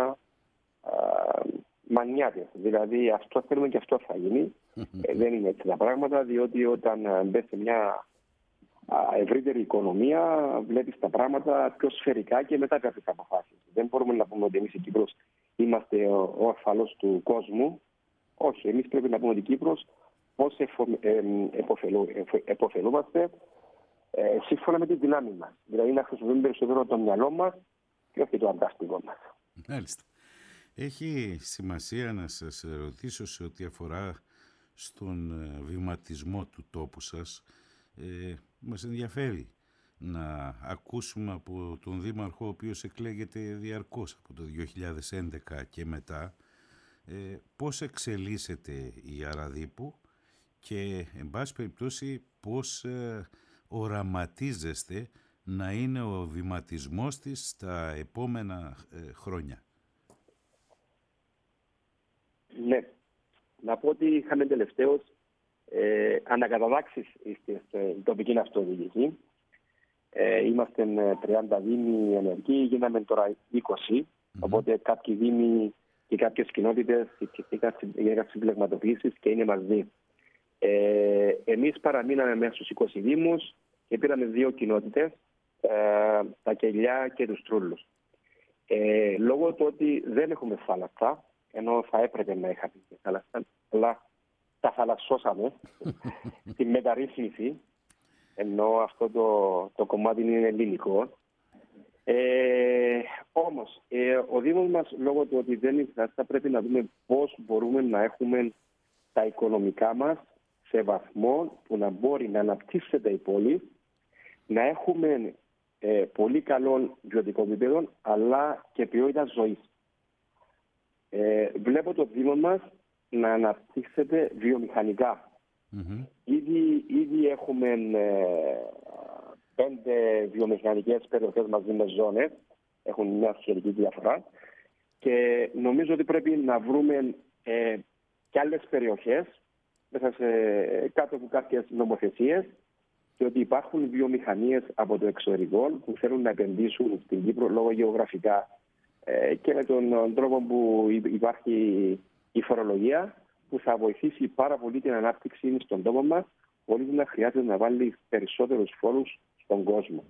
μανιάτες. Δηλαδή αυτό θέλουμε και αυτό θα γίνει. Δεν είναι έτσι τα πράγματα, διότι όταν μπες σε μια ευρύτερη οικονομία βλέπεις τα πράγματα πιο σφαιρικά και μετά κάποιες αποφάσεις. Δεν μπορούμε να πούμε ότι εμείς η Κύπρος είμαστε ο ασφαλός του κόσμου. Όχι, εμείς πρέπει να πούμε ότι η Κύπρος πώς επωφελούμαστε σύμφωνα με τη δυνάμει μας. Δηλαδή να χρησιμοποιούμε περισσότερο το μυαλό μας και όχι το αντάστοιχο μας.
Μάλιστα. Έχει σημασία να σας ρωτήσω σε ό,τι αφορά στον βηματισμό του τόπου σας. Μας ενδιαφέρει να ακούσουμε από τον Δήμαρχο, ο οποίος εκλέγεται διαρκώς από το 2011 και μετά, πώς εξελίσσεται η Αραδίπου και, εν πάση περιπτώσει, πώς οραματίζεστε να είναι ο βηματισμός της στα επόμενα χρόνια.
Ναι. Να πω ότι είχαμε τελευταίως ανακατατάξεις στην τοπική αυτοδιοίκηση. Είμαστε 30 δήμοι ενεργοί, γίναμε τώρα 20. Οπότε κάποιοι δήμοι και κάποιες κοινότητες έγιναν συμπλεγματοποιήσεις και είναι μαζί. Εμείς παραμείναμε μέσα στους 20 δήμους και πήραμε 2 κοινότητες, τα Κελιά και τους Τρούλους. Λόγω του ότι δεν έχουμε θάλασσα, ενώ θα έπρεπε να είχαμε θάλασσα, αλλά τα θαλασσώσαμε στη μεταρρύθμιση, ενώ αυτό το κομμάτι είναι ελληνικό. Όμως, ο Δήμος μας, λόγω του ότι δεν είναι θάλασσα, πρέπει να δούμε πώς μπορούμε να έχουμε τα οικονομικά μας σε βαθμό που να μπορεί να αναπτύσσεται η πόλη, να έχουμε πολύ καλό βιωτικό επίπεδο, αλλά και ποιότητα ζωής. Βλέπω το Δήμο μας να αναπτύσσεται βιομηχανικά. Ήδη έχουμε 5 βιομηχανικές περιοχές μαζί με ζώνες. Έχουν μια σχετική διαφορά. Και νομίζω ότι πρέπει να βρούμε και άλλες περιοχές μέσα κάτω από κάποιες νομοθεσίες, και ότι υπάρχουν βιομηχανίες από το εξωτερικό που θέλουν να επενδύσουν στην Κύπρο λόγω γεωγραφικά και με τον τρόπο που υπάρχει η φορολογία, που θα βοηθήσει πάρα πολύ την ανάπτυξη στον τόπο μας, χωρίς να χρειάζεται να βάλει περισσότερους φόρους στον κόσμο,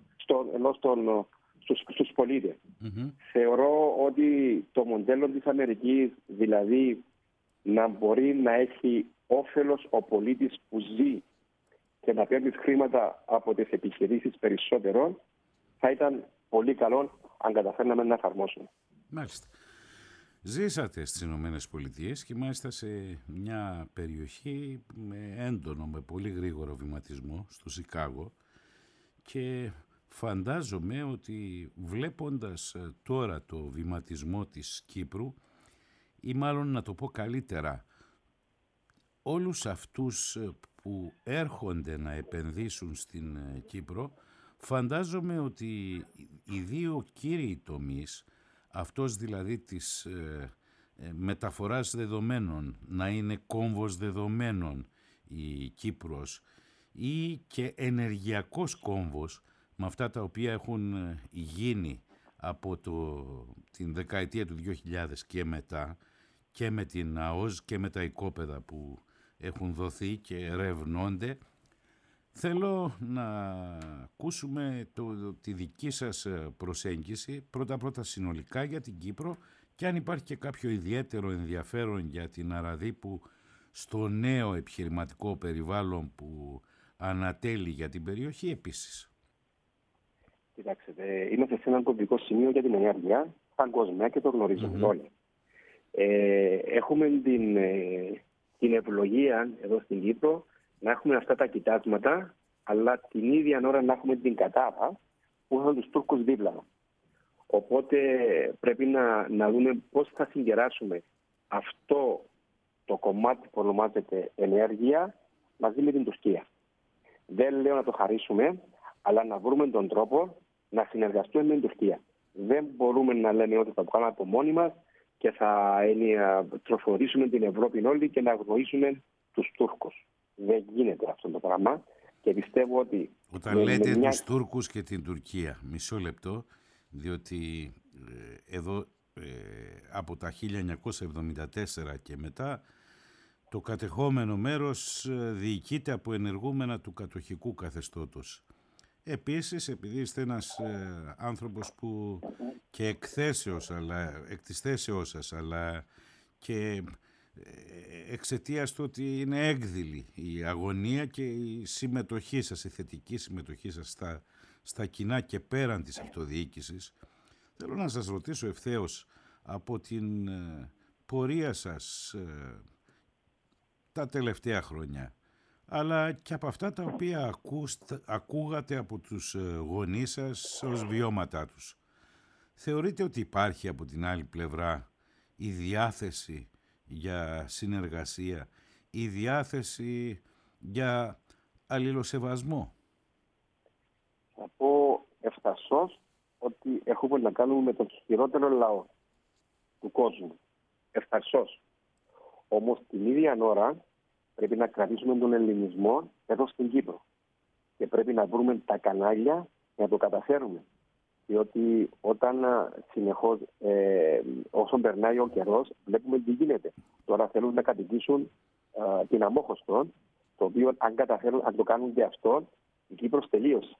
στους πολίτες. Θεωρώ ότι το μοντέλο της Αμερικής, δηλαδή να μπορεί να έχει όφελος ο πολίτης που ζει και να παίρνει χρήματα από τις επιχειρήσεις περισσότερο, θα ήταν πολύ καλό αν καταφέρναμε να εφαρμόσουμε.
Μάλιστα. Ζήσατε στις Ηνωμένες Πολιτείες και μάλιστα σε μια περιοχή με έντονο, με πολύ γρήγορο βηματισμό, στο Σικάγο, και φαντάζομαι ότι βλέποντας τώρα το βηματισμό της Κύπρου, ή μάλλον να το πω καλύτερα, όλους αυτούς που έρχονται να επενδύσουν στην Κύπρο, φαντάζομαι ότι οι 2 κύριοι τομείς αυτός δηλαδή της μεταφοράς δεδομένων, να είναι κόμβος δεδομένων η Κύπρος ή και ενεργειακός κόμβος με αυτά τα οποία έχουν γίνει από την δεκαετία του 2000 και μετά, και με την ΑΟΣ και με τα οικόπεδα που έχουν δοθεί και ερευνώνται. Θέλω να ακούσουμε τη δική σας προσέγγιση πρώτα συνολικά για την Κύπρο και αν υπάρχει και κάποιο ιδιαίτερο ενδιαφέρον για την Αραδίπου στο νέο επιχειρηματικό περιβάλλον που ανατέλει για την περιοχή επίσης.
Κοιτάξτε, είμαστε σε έναν κομβικό σημείο για την ενέργεια παγκόσμια και το γνωρίζουμε όλοι. Έχουμε την ευλογία εδώ στην Κύπρο να έχουμε αυτά τα κοιτάσματα, αλλά την ίδια ώρα να έχουμε την κατάπα που έχουν τους Τούρκους δίπλα. Οπότε πρέπει να δούμε πώς θα συγκεράσουμε αυτό το κομμάτι που ονομάζεται ενέργεια μαζί με την Τουρκία. Δεν λέω να το χαρίσουμε, αλλά να βρούμε τον τρόπο να συνεργαστούμε με την Τουρκία. Δεν μπορούμε να λέμε ότι θα το κάνουμε από μόνοι μας και θα τροφορήσουμε την Ευρώπη όλη και να αγνοήσουμε τους Τούρκους. Δεν γίνεται αυτό το πράγμα και πιστεύω ότι...
Όταν λέτε τους Τούρκους και την Τουρκία, μισό λεπτό, διότι εδώ από τα 1974 και μετά το κατεχόμενο μέρος διοικείται από ενεργούμενα του κατοχικού καθεστώτος. Επίσης, επειδή είστε ένας άνθρωπος που και εκ της θέσεώς σας, αλλά και εξαιτίας του ότι είναι έκδηλη η αγωνία και η συμμετοχή σας, η θετική συμμετοχή σας στα κοινά και πέραν της αυτοδιοίκησης, θέλω να σας ρωτήσω ευθέως από την πορεία σας τα τελευταία χρόνια, αλλά και από αυτά τα οποία ακούγατε από τους γονείς σας ως βιώματά τους. Θεωρείτε ότι υπάρχει από την άλλη πλευρά η διάθεση για συνεργασία, η διάθεση για αλληλοσεβασμό?
Θα πω ευθαρσώς ότι έχουμε να κάνουμε με τον χειρότερο λαό του κόσμου. Ευθαρσώς. Όμως την ίδια ώρα πρέπει να κρατήσουμε τον ελληνισμό εδώ στην Κύπρο. Και πρέπει να βρούμε τα κανάλια για να το καταφέρουμε. Διότι όταν συνεχώς, όσο περνάει ο καιρός, βλέπουμε τι γίνεται. Τώρα θέλουν να κατοικήσουν την Αμόχωστο, το οποίο αν το κάνουν και αυτό, η Κύπρος τελείωσε.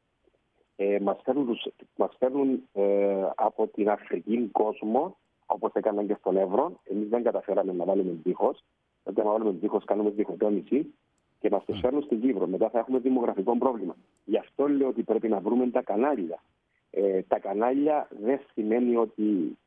Μας φέρνουν από την Αφρική κόσμο, όπως έκαναν και στον Εύρο. Εμείς δεν καταφέραμε να βάλουμε τείχος. Όταν βάλουμε τείχος, κάνουμε διχοτόμηση και μας το φέρνουν στην Κύπρο. Μετά θα έχουμε δημογραφικό πρόβλημα. Γι' αυτό λέω ότι πρέπει να βρούμε τα κανάλια. Τα κανάλια δεν σημαίνει ότι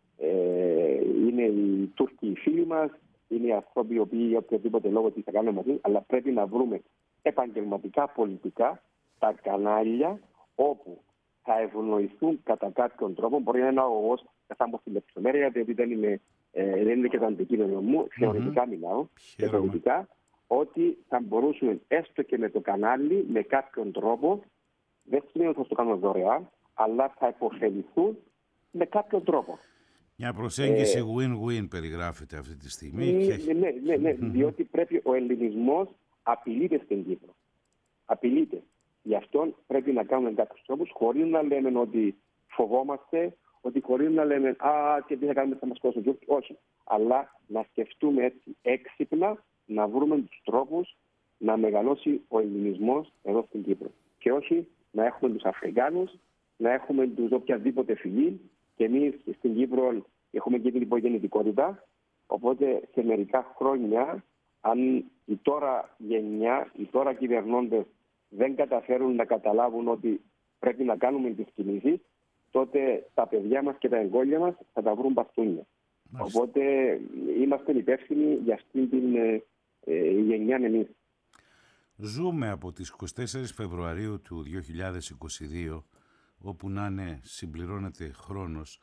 είναι οι Τούρκοι οι φίλοι μας, είναι οι άνθρωποι οι οποίοι για οποιοδήποτε λόγο τι θα κάνουμε μαζί, αλλά πρέπει να βρούμε επαγγελματικά πολιτικά τα κανάλια όπου θα ευνοηθούν κατά κάποιον τρόπο. Μπορεί να είναι αγωγός, δεν θα μπω στη λεπτομέρεια, γιατί δεν είναι και το αντικείμενο μου. Θεωρητικά μιλάω. Θεωρητικά ότι θα μπορούσαμε έστω και με το κανάλι, με κάποιον τρόπο, δεν σημαίνει ότι θα το κάνουμε δωρεάν, αλλά θα υποφεληθούν με κάποιον τρόπο.
Μια προσέγγιση win-win περιγράφεται αυτή τη στιγμή.
Ναι, διότι πρέπει ο ελληνισμός απειλείται στην Κύπρο. Απειλείται. Γι' αυτό πρέπει να κάνουμε κάποιους τρόπους, χωρίς να λέμε ότι φοβόμαστε, ότι χωρίς να λέμε και τι θα κάνουμε, θα μας κόψουν. Όχι. Αλλά να σκεφτούμε έτσι έξυπνα, να βρούμε τους τρόπους να μεγαλώσει ο ελληνισμός εδώ στην Κύπρο. Και όχι να έχουμε τους Αφρικάνους, να έχουμε τους οποιαδήποτε φυλή. Και εμείς στην Κύπρο έχουμε και την υπογεννητικότητα. Οπότε σε μερικά χρόνια, αν η τώρα γενιά, οι τώρα κυβερνώντες δεν καταφέρουν να καταλάβουν ότι πρέπει να κάνουμε τις κινήσεις, τότε τα παιδιά μας και τα εγγόνια μας θα τα βρουν μπαστούνια. Οπότε είμαστε υπεύθυνοι για αυτήν την γενιά εμείς.
Ζούμε από τις 24 Φεβρουαρίου του 2022, όπου να είναι συμπληρώνεται χρόνος,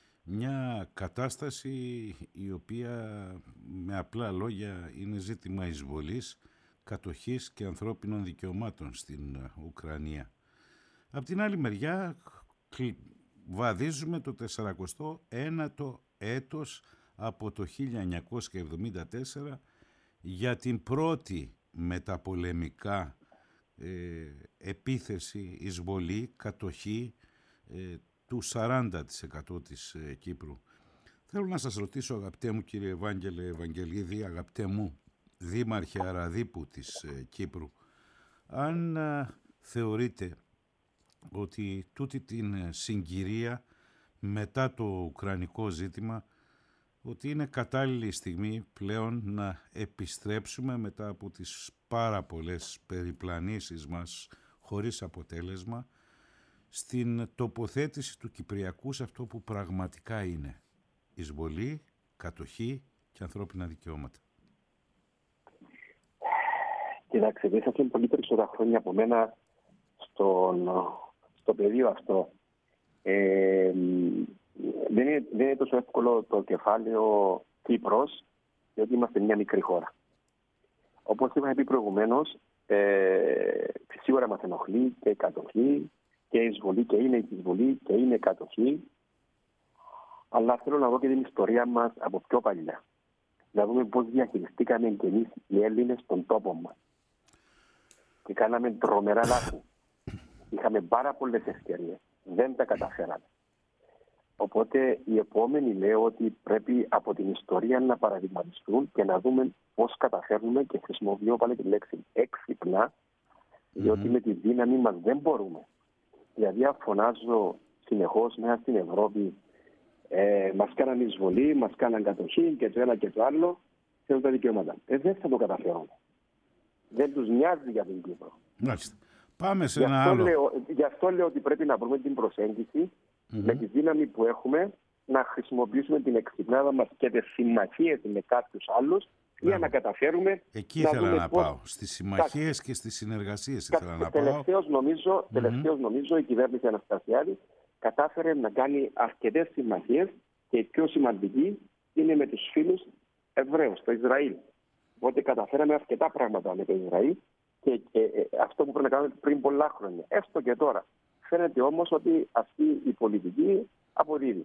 μια κατάσταση η οποία με απλά λόγια είναι ζήτημα εισβολής, κατοχής και ανθρώπινων δικαιωμάτων στην Ουκρανία. Απ' την άλλη μεριά βαδίζουμε το 49ο έτος από το 1974 για την πρώτη μεταπολεμικά επίθεση, εισβολή, κατοχή του 40% της Κύπρου. Θέλω να σας ρωτήσω, αγαπητέ μου κύριε Ευάγγελε Ευαγγελίδη, αγαπητέ μου δήμαρχε Αραδίπου της Κύπρου, αν θεωρείτε ότι τούτη την συγκυρία μετά το ουκρανικό ζήτημα, ότι είναι κατάλληλη στιγμή πλέον να επιστρέψουμε μετά από τις πάρα πολλές περιπλανήσεις μας χωρίς αποτέλεσμα στην τοποθέτηση του Κυπριακού σε αυτό που πραγματικά είναι εισβολή, κατοχή και ανθρώπινα δικαιώματα.
Κοιτάξτε, ήσασταν πολύ περισσότερα χρόνια από μένα στο πεδίο αυτό. Δεν είναι τόσο εύκολο το κεφάλαιο Κύπρος, γιατί είμαστε μια μικρή χώρα. Όπως είχα πει προηγουμένως, σίγουρα μας ενοχλεί και η κατοχή και η εισβολή, και είναι η εισβολή και είναι η κατοχή. Αλλά θέλω να δω και την ιστορία μας από πιο παλιά. Να δούμε πώς διαχειριστήκαμε και εμείς οι Έλληνες στον τόπο μας. Και κάναμε τρομερά λάθη. Είχαμε πάρα πολλές ευκαιρίες. Δεν τα καταφέραμε. Οπότε οι επόμενοι λέω ότι πρέπει από την ιστορία να παραδειγματιστούν και να δούμε πώς καταφέρνουμε, και χρησιμοποιώ πάλι τη λέξη έξυπνα, διότι με τη δύναμη μας δεν μπορούμε. Δηλαδή φωνάζω συνεχώς μέσα στην Ευρώπη, μας κάναν εισβολή, μας κάναν κατοχή και το ένα και το άλλο, θέλουν τα δικαιώματα. Δεν θα το καταφέρουμε. Δεν τους νοιάζει για την Κύπρο.
Μάλιστα. Πάμε σε ένα άλλο.
Γι' αυτό λέω ότι πρέπει να βρούμε την προσέγγιση με τη δύναμη που έχουμε, να χρησιμοποιήσουμε την εξυπνάδα μας και τις συμμαχίες με κάποιους άλλους για να καταφέρουμε.
Εκεί ήθελα να πάω. Στις συμμαχίες και στις συνεργασίες ήθελα να πάω.
Τελευταίως νομίζω η κυβέρνηση Αναστασιάδη κατάφερε να κάνει αρκετές συμμαχίες, και η πιο σημαντική είναι με τους φίλους Εβραίους, το Ισραήλ. Οπότε καταφέραμε αρκετά πράγματα με το Ισραήλ, και αυτό που πρέπει να κάνουμε πριν πολλά χρόνια. Έστω και τώρα. Φαίνεται όμως ότι αυτή η πολιτική αποδίδει.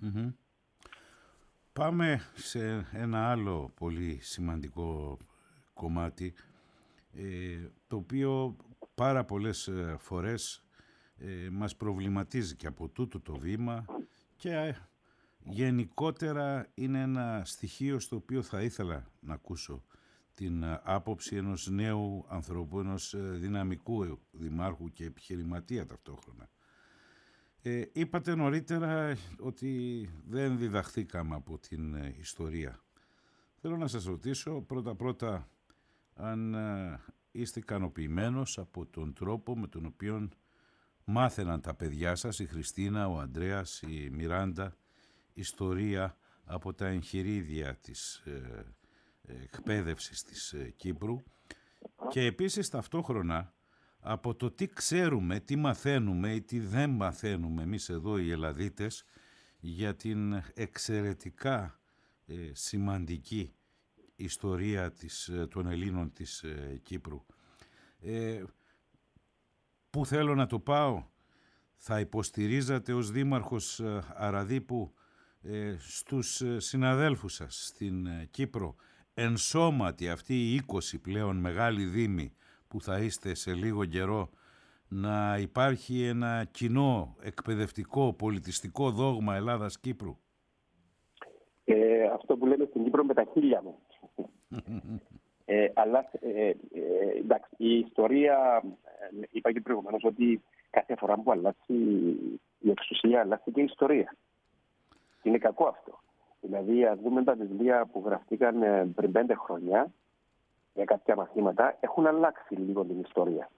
Πάμε σε ένα άλλο πολύ σημαντικό κομμάτι, το οποίο πάρα πολλές φορές μας προβληματίζει και από τούτο το βήμα, και γενικότερα είναι ένα στοιχείο στο οποίο θα ήθελα να ακούσω την άποψη ενός νέου ανθρώπου, ενός δυναμικού δημάρχου και επιχειρηματία ταυτόχρονα. Είπατε νωρίτερα ότι δεν διδαχθήκαμε από την ιστορία. Θέλω να σας ρωτήσω πρώτα αν είστε ικανοποιημένος από τον τρόπο με τον οποίο μάθαιναν τα παιδιά σας, η Χριστίνα, ο Ανδρέας, η Μιράντα, ιστορία από τα εγχειρίδια της εκπαίδευσης της Κύπρου, και επίσης ταυτόχρονα από το τι ξέρουμε, τι μαθαίνουμε ή τι δεν μαθαίνουμε εμείς εδώ οι Ελλαδίτες για την εξαιρετικά σημαντική ιστορία των Ελλήνων της Κύπρου. Πού θέλω να το πάω? Θα υποστηρίζατε ως δήμαρχος Αραδίπου στους συναδέλφους σας στην Κύπρο ενσώματοι αυτοί οι 20 πλέον μεγάλοι δήμοι που θα είστε σε λίγο καιρό, να υπάρχει ένα κοινό εκπαιδευτικό πολιτιστικό δόγμα Ελλάδας-Κύπρου?
Αυτό που λέμε στην Κύπρο με τα χίλια μου. Αλλά εντάξει, η ιστορία, είπα και προηγουμένως ότι κάθε φορά που αλλάξει η εξουσία, αλλάζει και η ιστορία. Είναι κακό αυτό. Δηλαδή, ας δούμε τα βιβλία που γραφτήκαν πριν 5 χρόνια για κάποια μαθήματα, έχουν αλλάξει λίγο την ιστορία.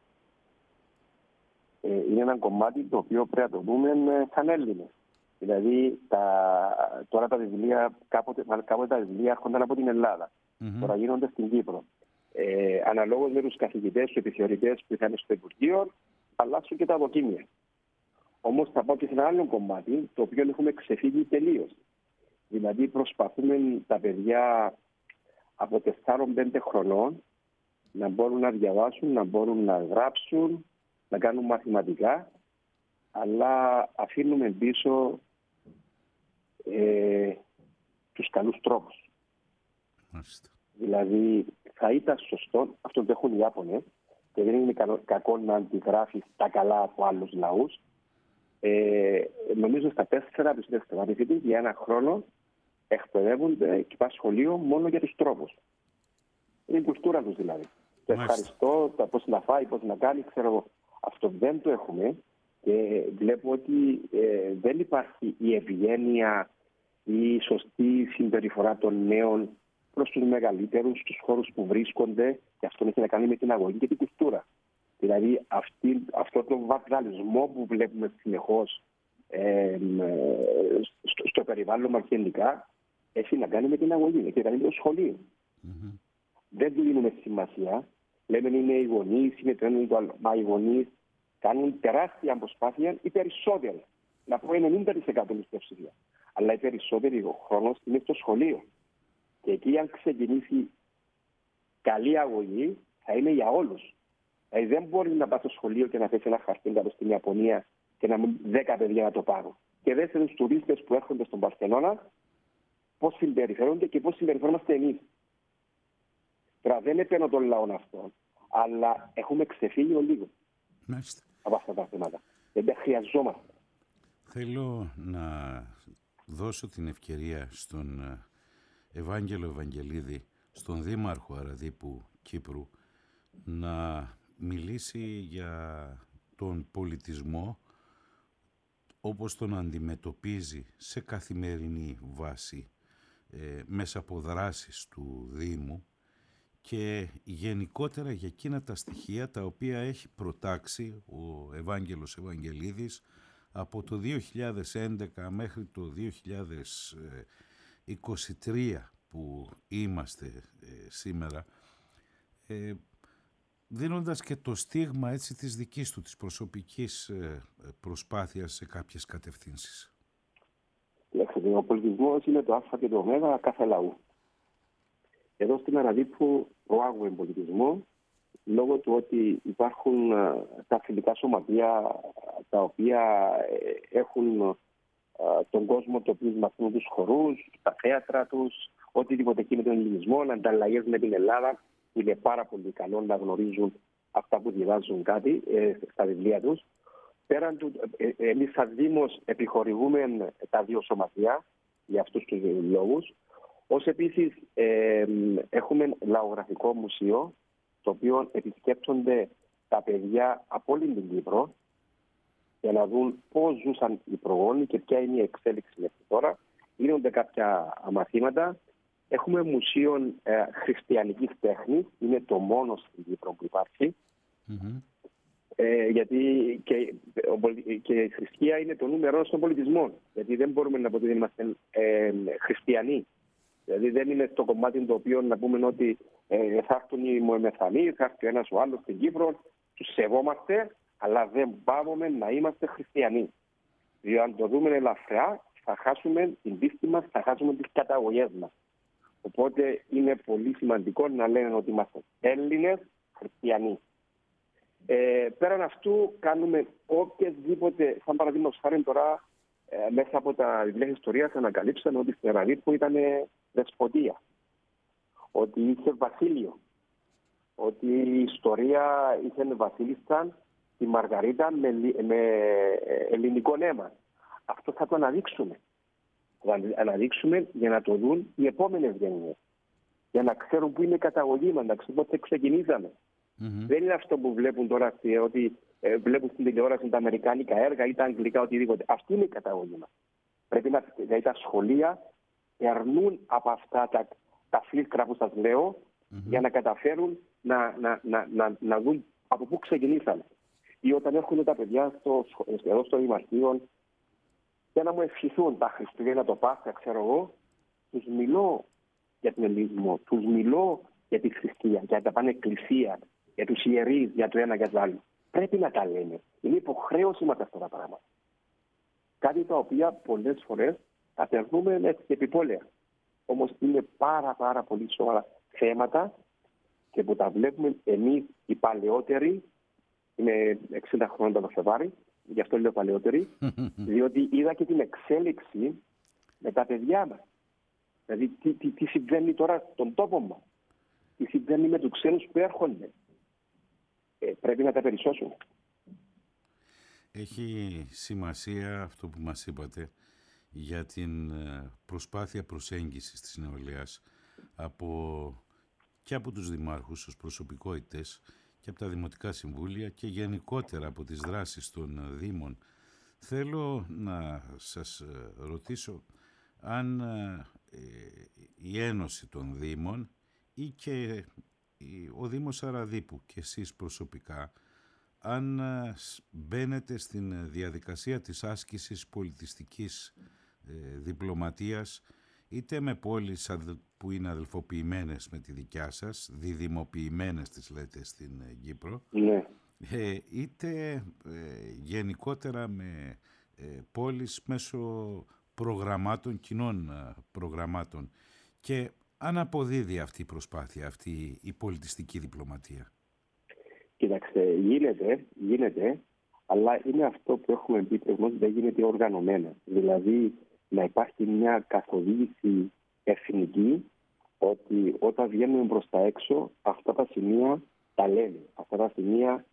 Είναι ένα κομμάτι το οποίο πρέπει να το δούμε σαν Έλληνες. Δηλαδή, τώρα τα βιβλία, κάποτε τα βιβλία έρχονταν από την Ελλάδα. Τώρα γίνονται στην Κύπρο. Αναλόγως με τους καθηγητές, τους επιθεωρητές που ήταν στο Υπουργείο, αλλάξουν και τα δοκίμια. Όμως θα πάω και σε ένα άλλο κομμάτι, το οποίο έχουμε ξεφύγει τελείως. Δηλαδή, προσπαθούμε τα παιδιά από 4-5 χρονών να μπορούν να διαβάσουν, να μπορούν να γράψουν, να κάνουν μαθηματικά, αλλά αφήνουμε πίσω τους καλούς τρόπους.
Μάλιστα.
Δηλαδή θα ήταν σωστό, αυτό το έχουν οι Ιάπωνες, και δεν είναι κακό να αντιγράφεις τα καλά από άλλους λαούς. Νομίζω στα 4 δευτερόλεπτα για ένα χρόνο εκπαιδεύονται και πάνε σχολείο μόνο για τους τρόπους. Είναι η κουλτούρα τους δηλαδή. Το ευχαριστώ, πώς να φάει, πώς να κάνει, ξέρω εγώ. Αυτό δεν το έχουμε και βλέπω ότι δεν υπάρχει η ευγένεια ή η σωστή συμπεριφορά των νέων προς τους μεγαλύτερους, στους χώρους που βρίσκονται, και αυτό έχει να κάνει με την αγωγή και την κουλτούρα. Δηλαδή αυτό το βανδαλισμό που βλέπουμε συνεχώς στο περιβάλλον μας γενικά έχει να κάνει με την αγωγή, έχει να κάνει με το σχολείο. Mm-hmm. Δεν του δίνουμε σημασία. Λέμε είναι οι γονείς, είναι το ένα ή το άλλο. Μα οι γονείς κάνουν τεράστια προσπάθεια, οι περισσότεροι. Να πω 90% της πλειοψηφίας. Αλλά οι περισσότεροι ο χρόνος είναι στο σχολείο. Και εκεί, αν ξεκινήσει καλή αγωγή, θα είναι για όλους. Δηλαδή δεν μπορεί να πάει στο σχολείο και να θέσει ένα χαρτί κάτω στην Ιαπωνία και να μην 10 παιδιά να το πάρουν. Και δες τους τουρίστες που έρχονται στον Παρθενώνα πώς συμπεριφέρονται και πώς συμπεριφέρομαστε εμείς. Τώρα δεν επένω τον λαό αυτό, αλλά έχουμε ξεφύγει λίγο από αυτά τα θέματα. Δεν τα χρειαζόμαστε.
Θέλω να δώσω την ευκαιρία στον Ευάγγελο Ευαγγελίδη, στον Δήμαρχο Αραδίπου Κύπρου, να μιλήσει για τον πολιτισμό όπως τον αντιμετωπίζει σε καθημερινή βάση μέσα από δράσεις του Δήμου και γενικότερα για εκείνα τα στοιχεία τα οποία έχει προτάξει ο Ευάγγελος Ευαγγελίδης από το 2011 μέχρι το 2023 που είμαστε σήμερα, δίνοντας και το στίγμα έτσι της δικής του, της προσωπικής προσπάθειας σε κάποιες κατευθύνσεις.
Ο πολιτισμός είναι το α και το ω κάθε λαού. Εδώ στην Αραδίπου προάγουμε πολιτισμό λόγω του ότι υπάρχουν τα φιλικά σωματεία τα οποία έχουν τον κόσμο το οποίο μαθαίνουν τους χορούς, τα θέατρα τους, οτιδήποτε εκεί με τον ελληνισμό, ανταλλαγές με την Ελλάδα. Είναι πάρα πολύ καλό να γνωρίζουν αυτά που διαβάζουν κάτι στα βιβλία τους. Πέραν του, εμείς σαν Δήμος επιχορηγούμε τα 2 σωματεία για αυτούς τους λόγους. Ως επίσης έχουμε λαογραφικό μουσείο, το οποίο επισκέπτονται τα παιδιά από όλη την Κύπρο για να δουν πώς ζούσαν οι προγόνοι και ποια είναι η εξέλιξη μέχρι τώρα. Γίνονται κάποια μαθήματα. Έχουμε μουσείο χριστιανικής τέχνης, είναι το μόνο στην Κύπρο που υπάρχει. Mm-hmm. Γιατί και η θρησκεία είναι το νούμερο στον πολιτισμό. Γιατί δεν μπορούμε να πούμε ότι δεν είμαστε χριστιανοί. Δηλαδή δεν είναι στο κομμάτι το οποίο να πούμε ότι θα έρθουν οι Μωεμεθανοί, θα έρθει ο ένας ο άλλος στην Κύπρο, τους σεβόμαστε, αλλά δεν πάβουμε να είμαστε χριστιανοί. Διότι αν το δούμε ελαφριά, θα χάσουμε την πίστη μας, θα χάσουμε τις καταγωγές μας. Οπότε είναι πολύ σημαντικό να λένε ότι είμαστε Έλληνες χριστιανοί. Πέραν αυτού κάνουμε οποιασδήποτε, σαν παραδείγματος χάρη τώρα, μέσα από τα βιβλία ιστορίας ανακαλύψαμε ότι στην Αραδίπου ήταν δεσποτεία, ότι είχε βασίλειο, ότι η ιστορία είχε βασίλισσα τη Μαργαρίτα με ελληνικό αίμα. Αυτό θα το αναδείξουμε. Θα το αναδείξουμε για να το δουν οι επόμενες γενιές. Για να ξέρουν πού είναι η καταγωγή μας, να ξέρουν πότε ξεκινήσαμε. Mm-hmm. Δεν είναι αυτό που βλέπουν τώρα, ότι βλέπουν στην τηλεόραση τα αμερικάνικα έργα ή τα αγγλικά οτιδήποτε. Αυτή είναι η καταγωγή μας. Πρέπει δηλαδή τα σχολεία περνούν από αυτά τα φίλτρα που σας λέω, mm-hmm. για να καταφέρουν να δουν από πού ξεκινήσαμε. Ή όταν έρχονται τα παιδιά εδώ στο Δημαρχείο για να μου ευχηθούν τα Χριστούγεννα, το Πάσχα, ξέρω εγώ, τους μιλώ για τον ελληνισμό, τους μιλώ για τη θρησκεία, για τα πανεκκλησία, για τους ιερείς, για το ένα για το άλλο. Πρέπει να τα λέμε. Είναι υποχρέωση μας αυτά τα πράγματα. Κάτι τα οποία πολλές φορές τα περνούμε έτσι επιπόλαια. Όμως είναι πάρα πολύ σοβαρά θέματα και που τα βλέπουμε εμείς οι παλαιότεροι, είναι 60 χρόνια το Φεβάρι, γι' αυτό λέω παλαιότεροι, διότι είδα και την εξέλιξη με τα παιδιά μας. Δηλαδή τι συμβαίνει τώρα στον τόπο μας, τι συμβαίνει με τους ξένους που έρχονται. Πρέπει να τα περισσώσουν.
Έχει σημασία αυτό που μας είπατε για την προσπάθεια προσέγγισης της νεολαίας και από τους δημάρχους ως προσωπικότητες και από τα δημοτικά συμβούλια και γενικότερα από τις δράσεις των δήμων. Θέλω να σας ρωτήσω αν η Ένωση των Δήμων ή και ο Δήμος Αραδίπου και εσείς προσωπικά, αν μπαίνετε στην διαδικασία της άσκησης πολιτιστικής διπλωματίας, είτε με πόλεις που είναι αδελφοποιημένες με τη δικιά σας, διδημοποιημένες τις λέτε στην Κύπρο,
Ναι.
Είτε γενικότερα με πόλεις μέσω προγραμμάτων, κοινών προγραμμάτων. Και αν αποδίδει αυτή η προσπάθεια, αυτή η πολιτιστική διπλωματία.
Κοιτάξτε, γίνεται, αλλά είναι αυτό που έχουμε πει προηγουμένως, δεν γίνεται οργανωμένα. Δηλαδή, να υπάρχει μια καθοδήγηση εθνική, ότι όταν βγαίνουμε προς τα έξω, αυτά τα σημεία τα λέμε, αυτά τα σημεία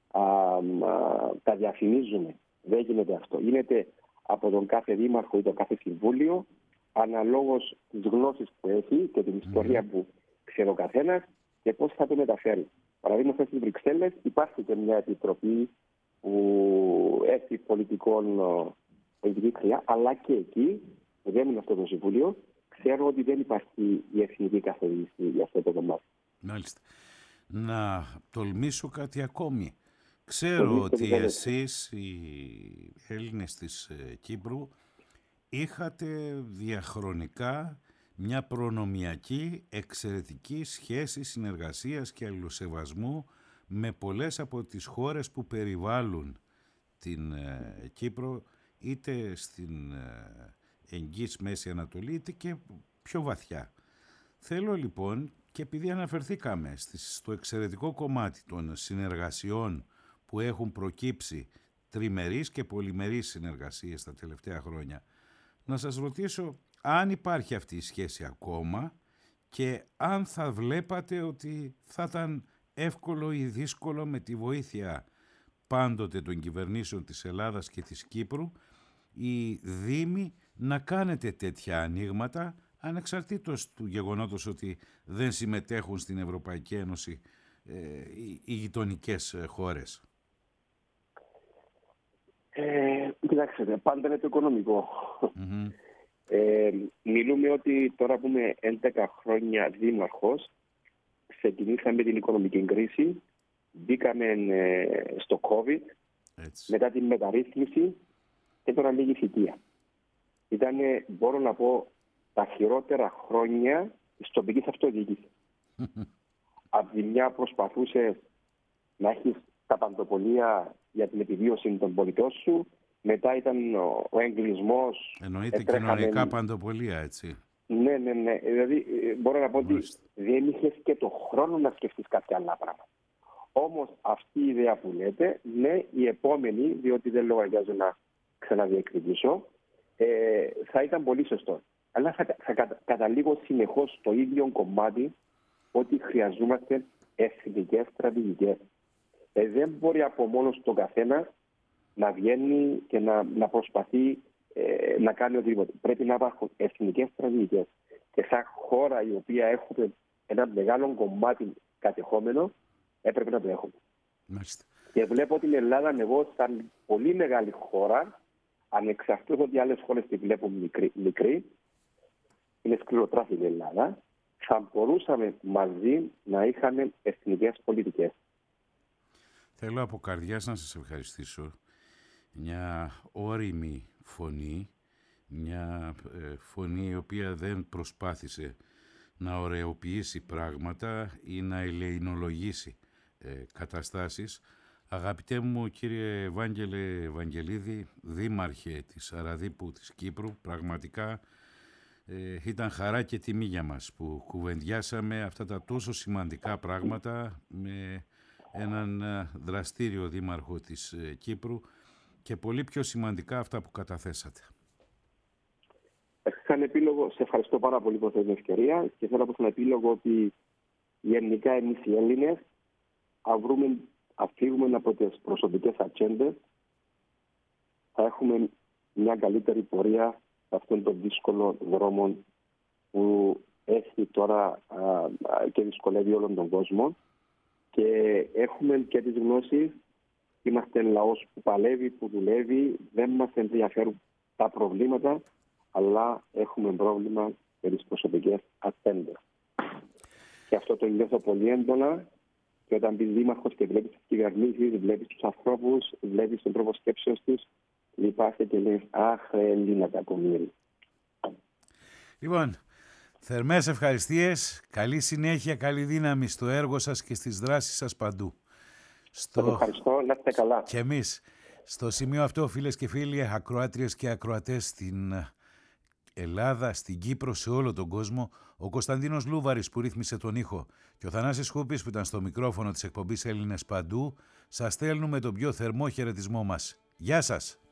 τα διαφημίζουμε. Δεν γίνεται αυτό. Γίνεται από τον κάθε δήμαρχο ή το κάθε συμβούλιο, αναλόγως της γνώσης που έχει και την ιστορία που ξέρει ο καθένας και πώς θα το μεταφέρει. Παραδείγματος στις Βρυξέλλες υπάρχει και μια επιτροπή που έχει πολιτική χρειά, αλλά και εκεί, που δεν είναι αυτό το συμβούλιο, ξέρω ότι δεν υπάρχει η εθνική καθοδήγηση για αυτό το κομμάτι.
Μάλιστα. Να τολμήσω κάτι ακόμη. Ξέρω ότι εσείς, οι Έλληνες της Κύπρου, είχατε διαχρονικά μια προνομιακή, εξαιρετική σχέση συνεργασίας και αλληλοσεβασμού με πολλές από τις χώρες που περιβάλλουν την Κύπρο, είτε στην εγγύς Μέση Ανατολή, είτε και πιο βαθιά. Θέλω λοιπόν, και επειδή αναφερθήκαμε στο εξαιρετικό κομμάτι των συνεργασιών που έχουν προκύψει, τριμερείς και πολυμερείς συνεργασίες τα τελευταία χρόνια, να σας ρωτήσω αν υπάρχει αυτή η σχέση ακόμα και αν θα βλέπατε ότι θα ήταν εύκολο ή δύσκολο με τη βοήθεια πάντοτε των κυβερνήσεων της Ελλάδας και της Κύπρου οι Δήμοι να κάνετε τέτοια ανοίγματα, ανεξαρτήτως του γεγονότος ότι δεν συμμετέχουν στην Ευρωπαϊκή Ένωση οι γειτονικές χώρες.
Κοιτάξτε, πάντα είναι το οικονομικό. Μιλούμε ότι τώρα που είμαι 11 χρόνια δήμαρχος, ξεκινήσαμε την οικονομική κρίση, μπήκαμε στο COVID, μετά την μεταρρύθμιση και τώρα λίγη θητεία. Ήταν, μπορώ να πω, τα χειρότερα χρόνια της τοπικής αυτοδιοίκησης. Από τη μια προσπαθούσε να έχεις τα παντοπολία για την επιβίωση των πολιτών σου, μετά ήταν ο εγκλισμός.
Εννοείται κοινωνικά παντοπολία, έτσι.
Ναι. Δηλαδή, μπορώ να πω ότι δεν είχες και το χρόνο να σκεφτείς κάποια άλλα πράγματα. Όμως αυτή η ιδέα που λέτε, ναι, η επόμενη, διότι δεν λογαριάζω να ξαναδιεκδικήσω, θα ήταν πολύ σωστό. Αλλά θα καταλήγω συνεχώς στο ίδιο κομμάτι, ότι χρειαζόμαστε εθνικές στρατηγικές. Δεν μπορεί από μόνος το καθένα να βγαίνει και να προσπαθεί να κάνει οτιδήποτε. Πρέπει να υπάρχουν εθνικές στρατηγικές. Και σαν χώρα η οποία έχουμε ένα μεγάλο κομμάτι κατεχόμενο, έπρεπε να το έχουμε.
Μάλιστα.
Και βλέπω την Ελλάδα, εγώ σαν πολύ μεγάλη χώρα, ανεξαρτήτως ότι άλλες χώρες τη βλέπουν μικρή, είναι σκληροτράχηλη η Ελλάδα, θα μπορούσαμε μαζί να είχαμε εθνικές πολιτικές.
Θέλω από καρδιάς να σας ευχαριστήσω. Μια όριμη φωνή, μια φωνή η οποία δεν προσπάθησε να ωρεοποιήσει πράγματα ή να ελεηνολογήσει καταστάσεις. Αγαπητέ μου κύριε Ευάγγελε Βαγγελίδη, δήμαρχε της Αραδίπου της Κύπρου, πραγματικά ήταν χαρά και τιμή για μας που κουβεντιάσαμε αυτά τα τόσο σημαντικά πράγματα με έναν δραστήριο δήμαρχο της Κύπρου και πολύ πιο σημαντικά αυτά που καταθέσατε.
Σαν επίλογο, σε ευχαριστώ πάρα πολύ που την ευκαιρία και θέλω να πω σαν επίλογο ότι γενικά εμείς οι Έλληνες αφήγουμε από τις προσωπικές ατζέντες, θα έχουμε μια καλύτερη πορεία σε αυτόν τον δύσκολο δρόμο που έχει τώρα και δυσκολεύει όλον τον κόσμο, και έχουμε και τις γνώσεις. Είμαστε λαός που παλεύει, που δουλεύει, δεν μας ενδιαφέρουν τα προβλήματα, αλλά έχουμε πρόβλημα με τις προσωπικές ατζέντες. Και αυτό το νιώθω πολύ έντονα, και όταν μπει δήμαρχος και βλέπεις τις κυβερνήσεις, βλέπεις τους ανθρώπους, βλέπεις τον τρόπο σκέψεως τους, λυπάσαι και λες «Αχ, Έλληνα κακομοίρη».
Λοιπόν, θερμές ευχαριστίες, καλή συνέχεια, καλή δύναμη στο έργο σας και στις δράσεις σας παντού.
Σας ευχαριστώ, να είστε καλά.
Και εμείς. Στο σημείο αυτό, φίλες και φίλοι, ακροάτριες και ακροατές στην Ελλάδα, στην Κύπρο, σε όλο τον κόσμο, ο Κωνσταντίνος Λούβαρης που ρύθμισε τον ήχο και ο Θανάσης Χούπης που ήταν στο μικρόφωνο της εκπομπής Έλληνες Παντού, σας στέλνουμε τον πιο θερμό χαιρετισμό μας. Γεια σας!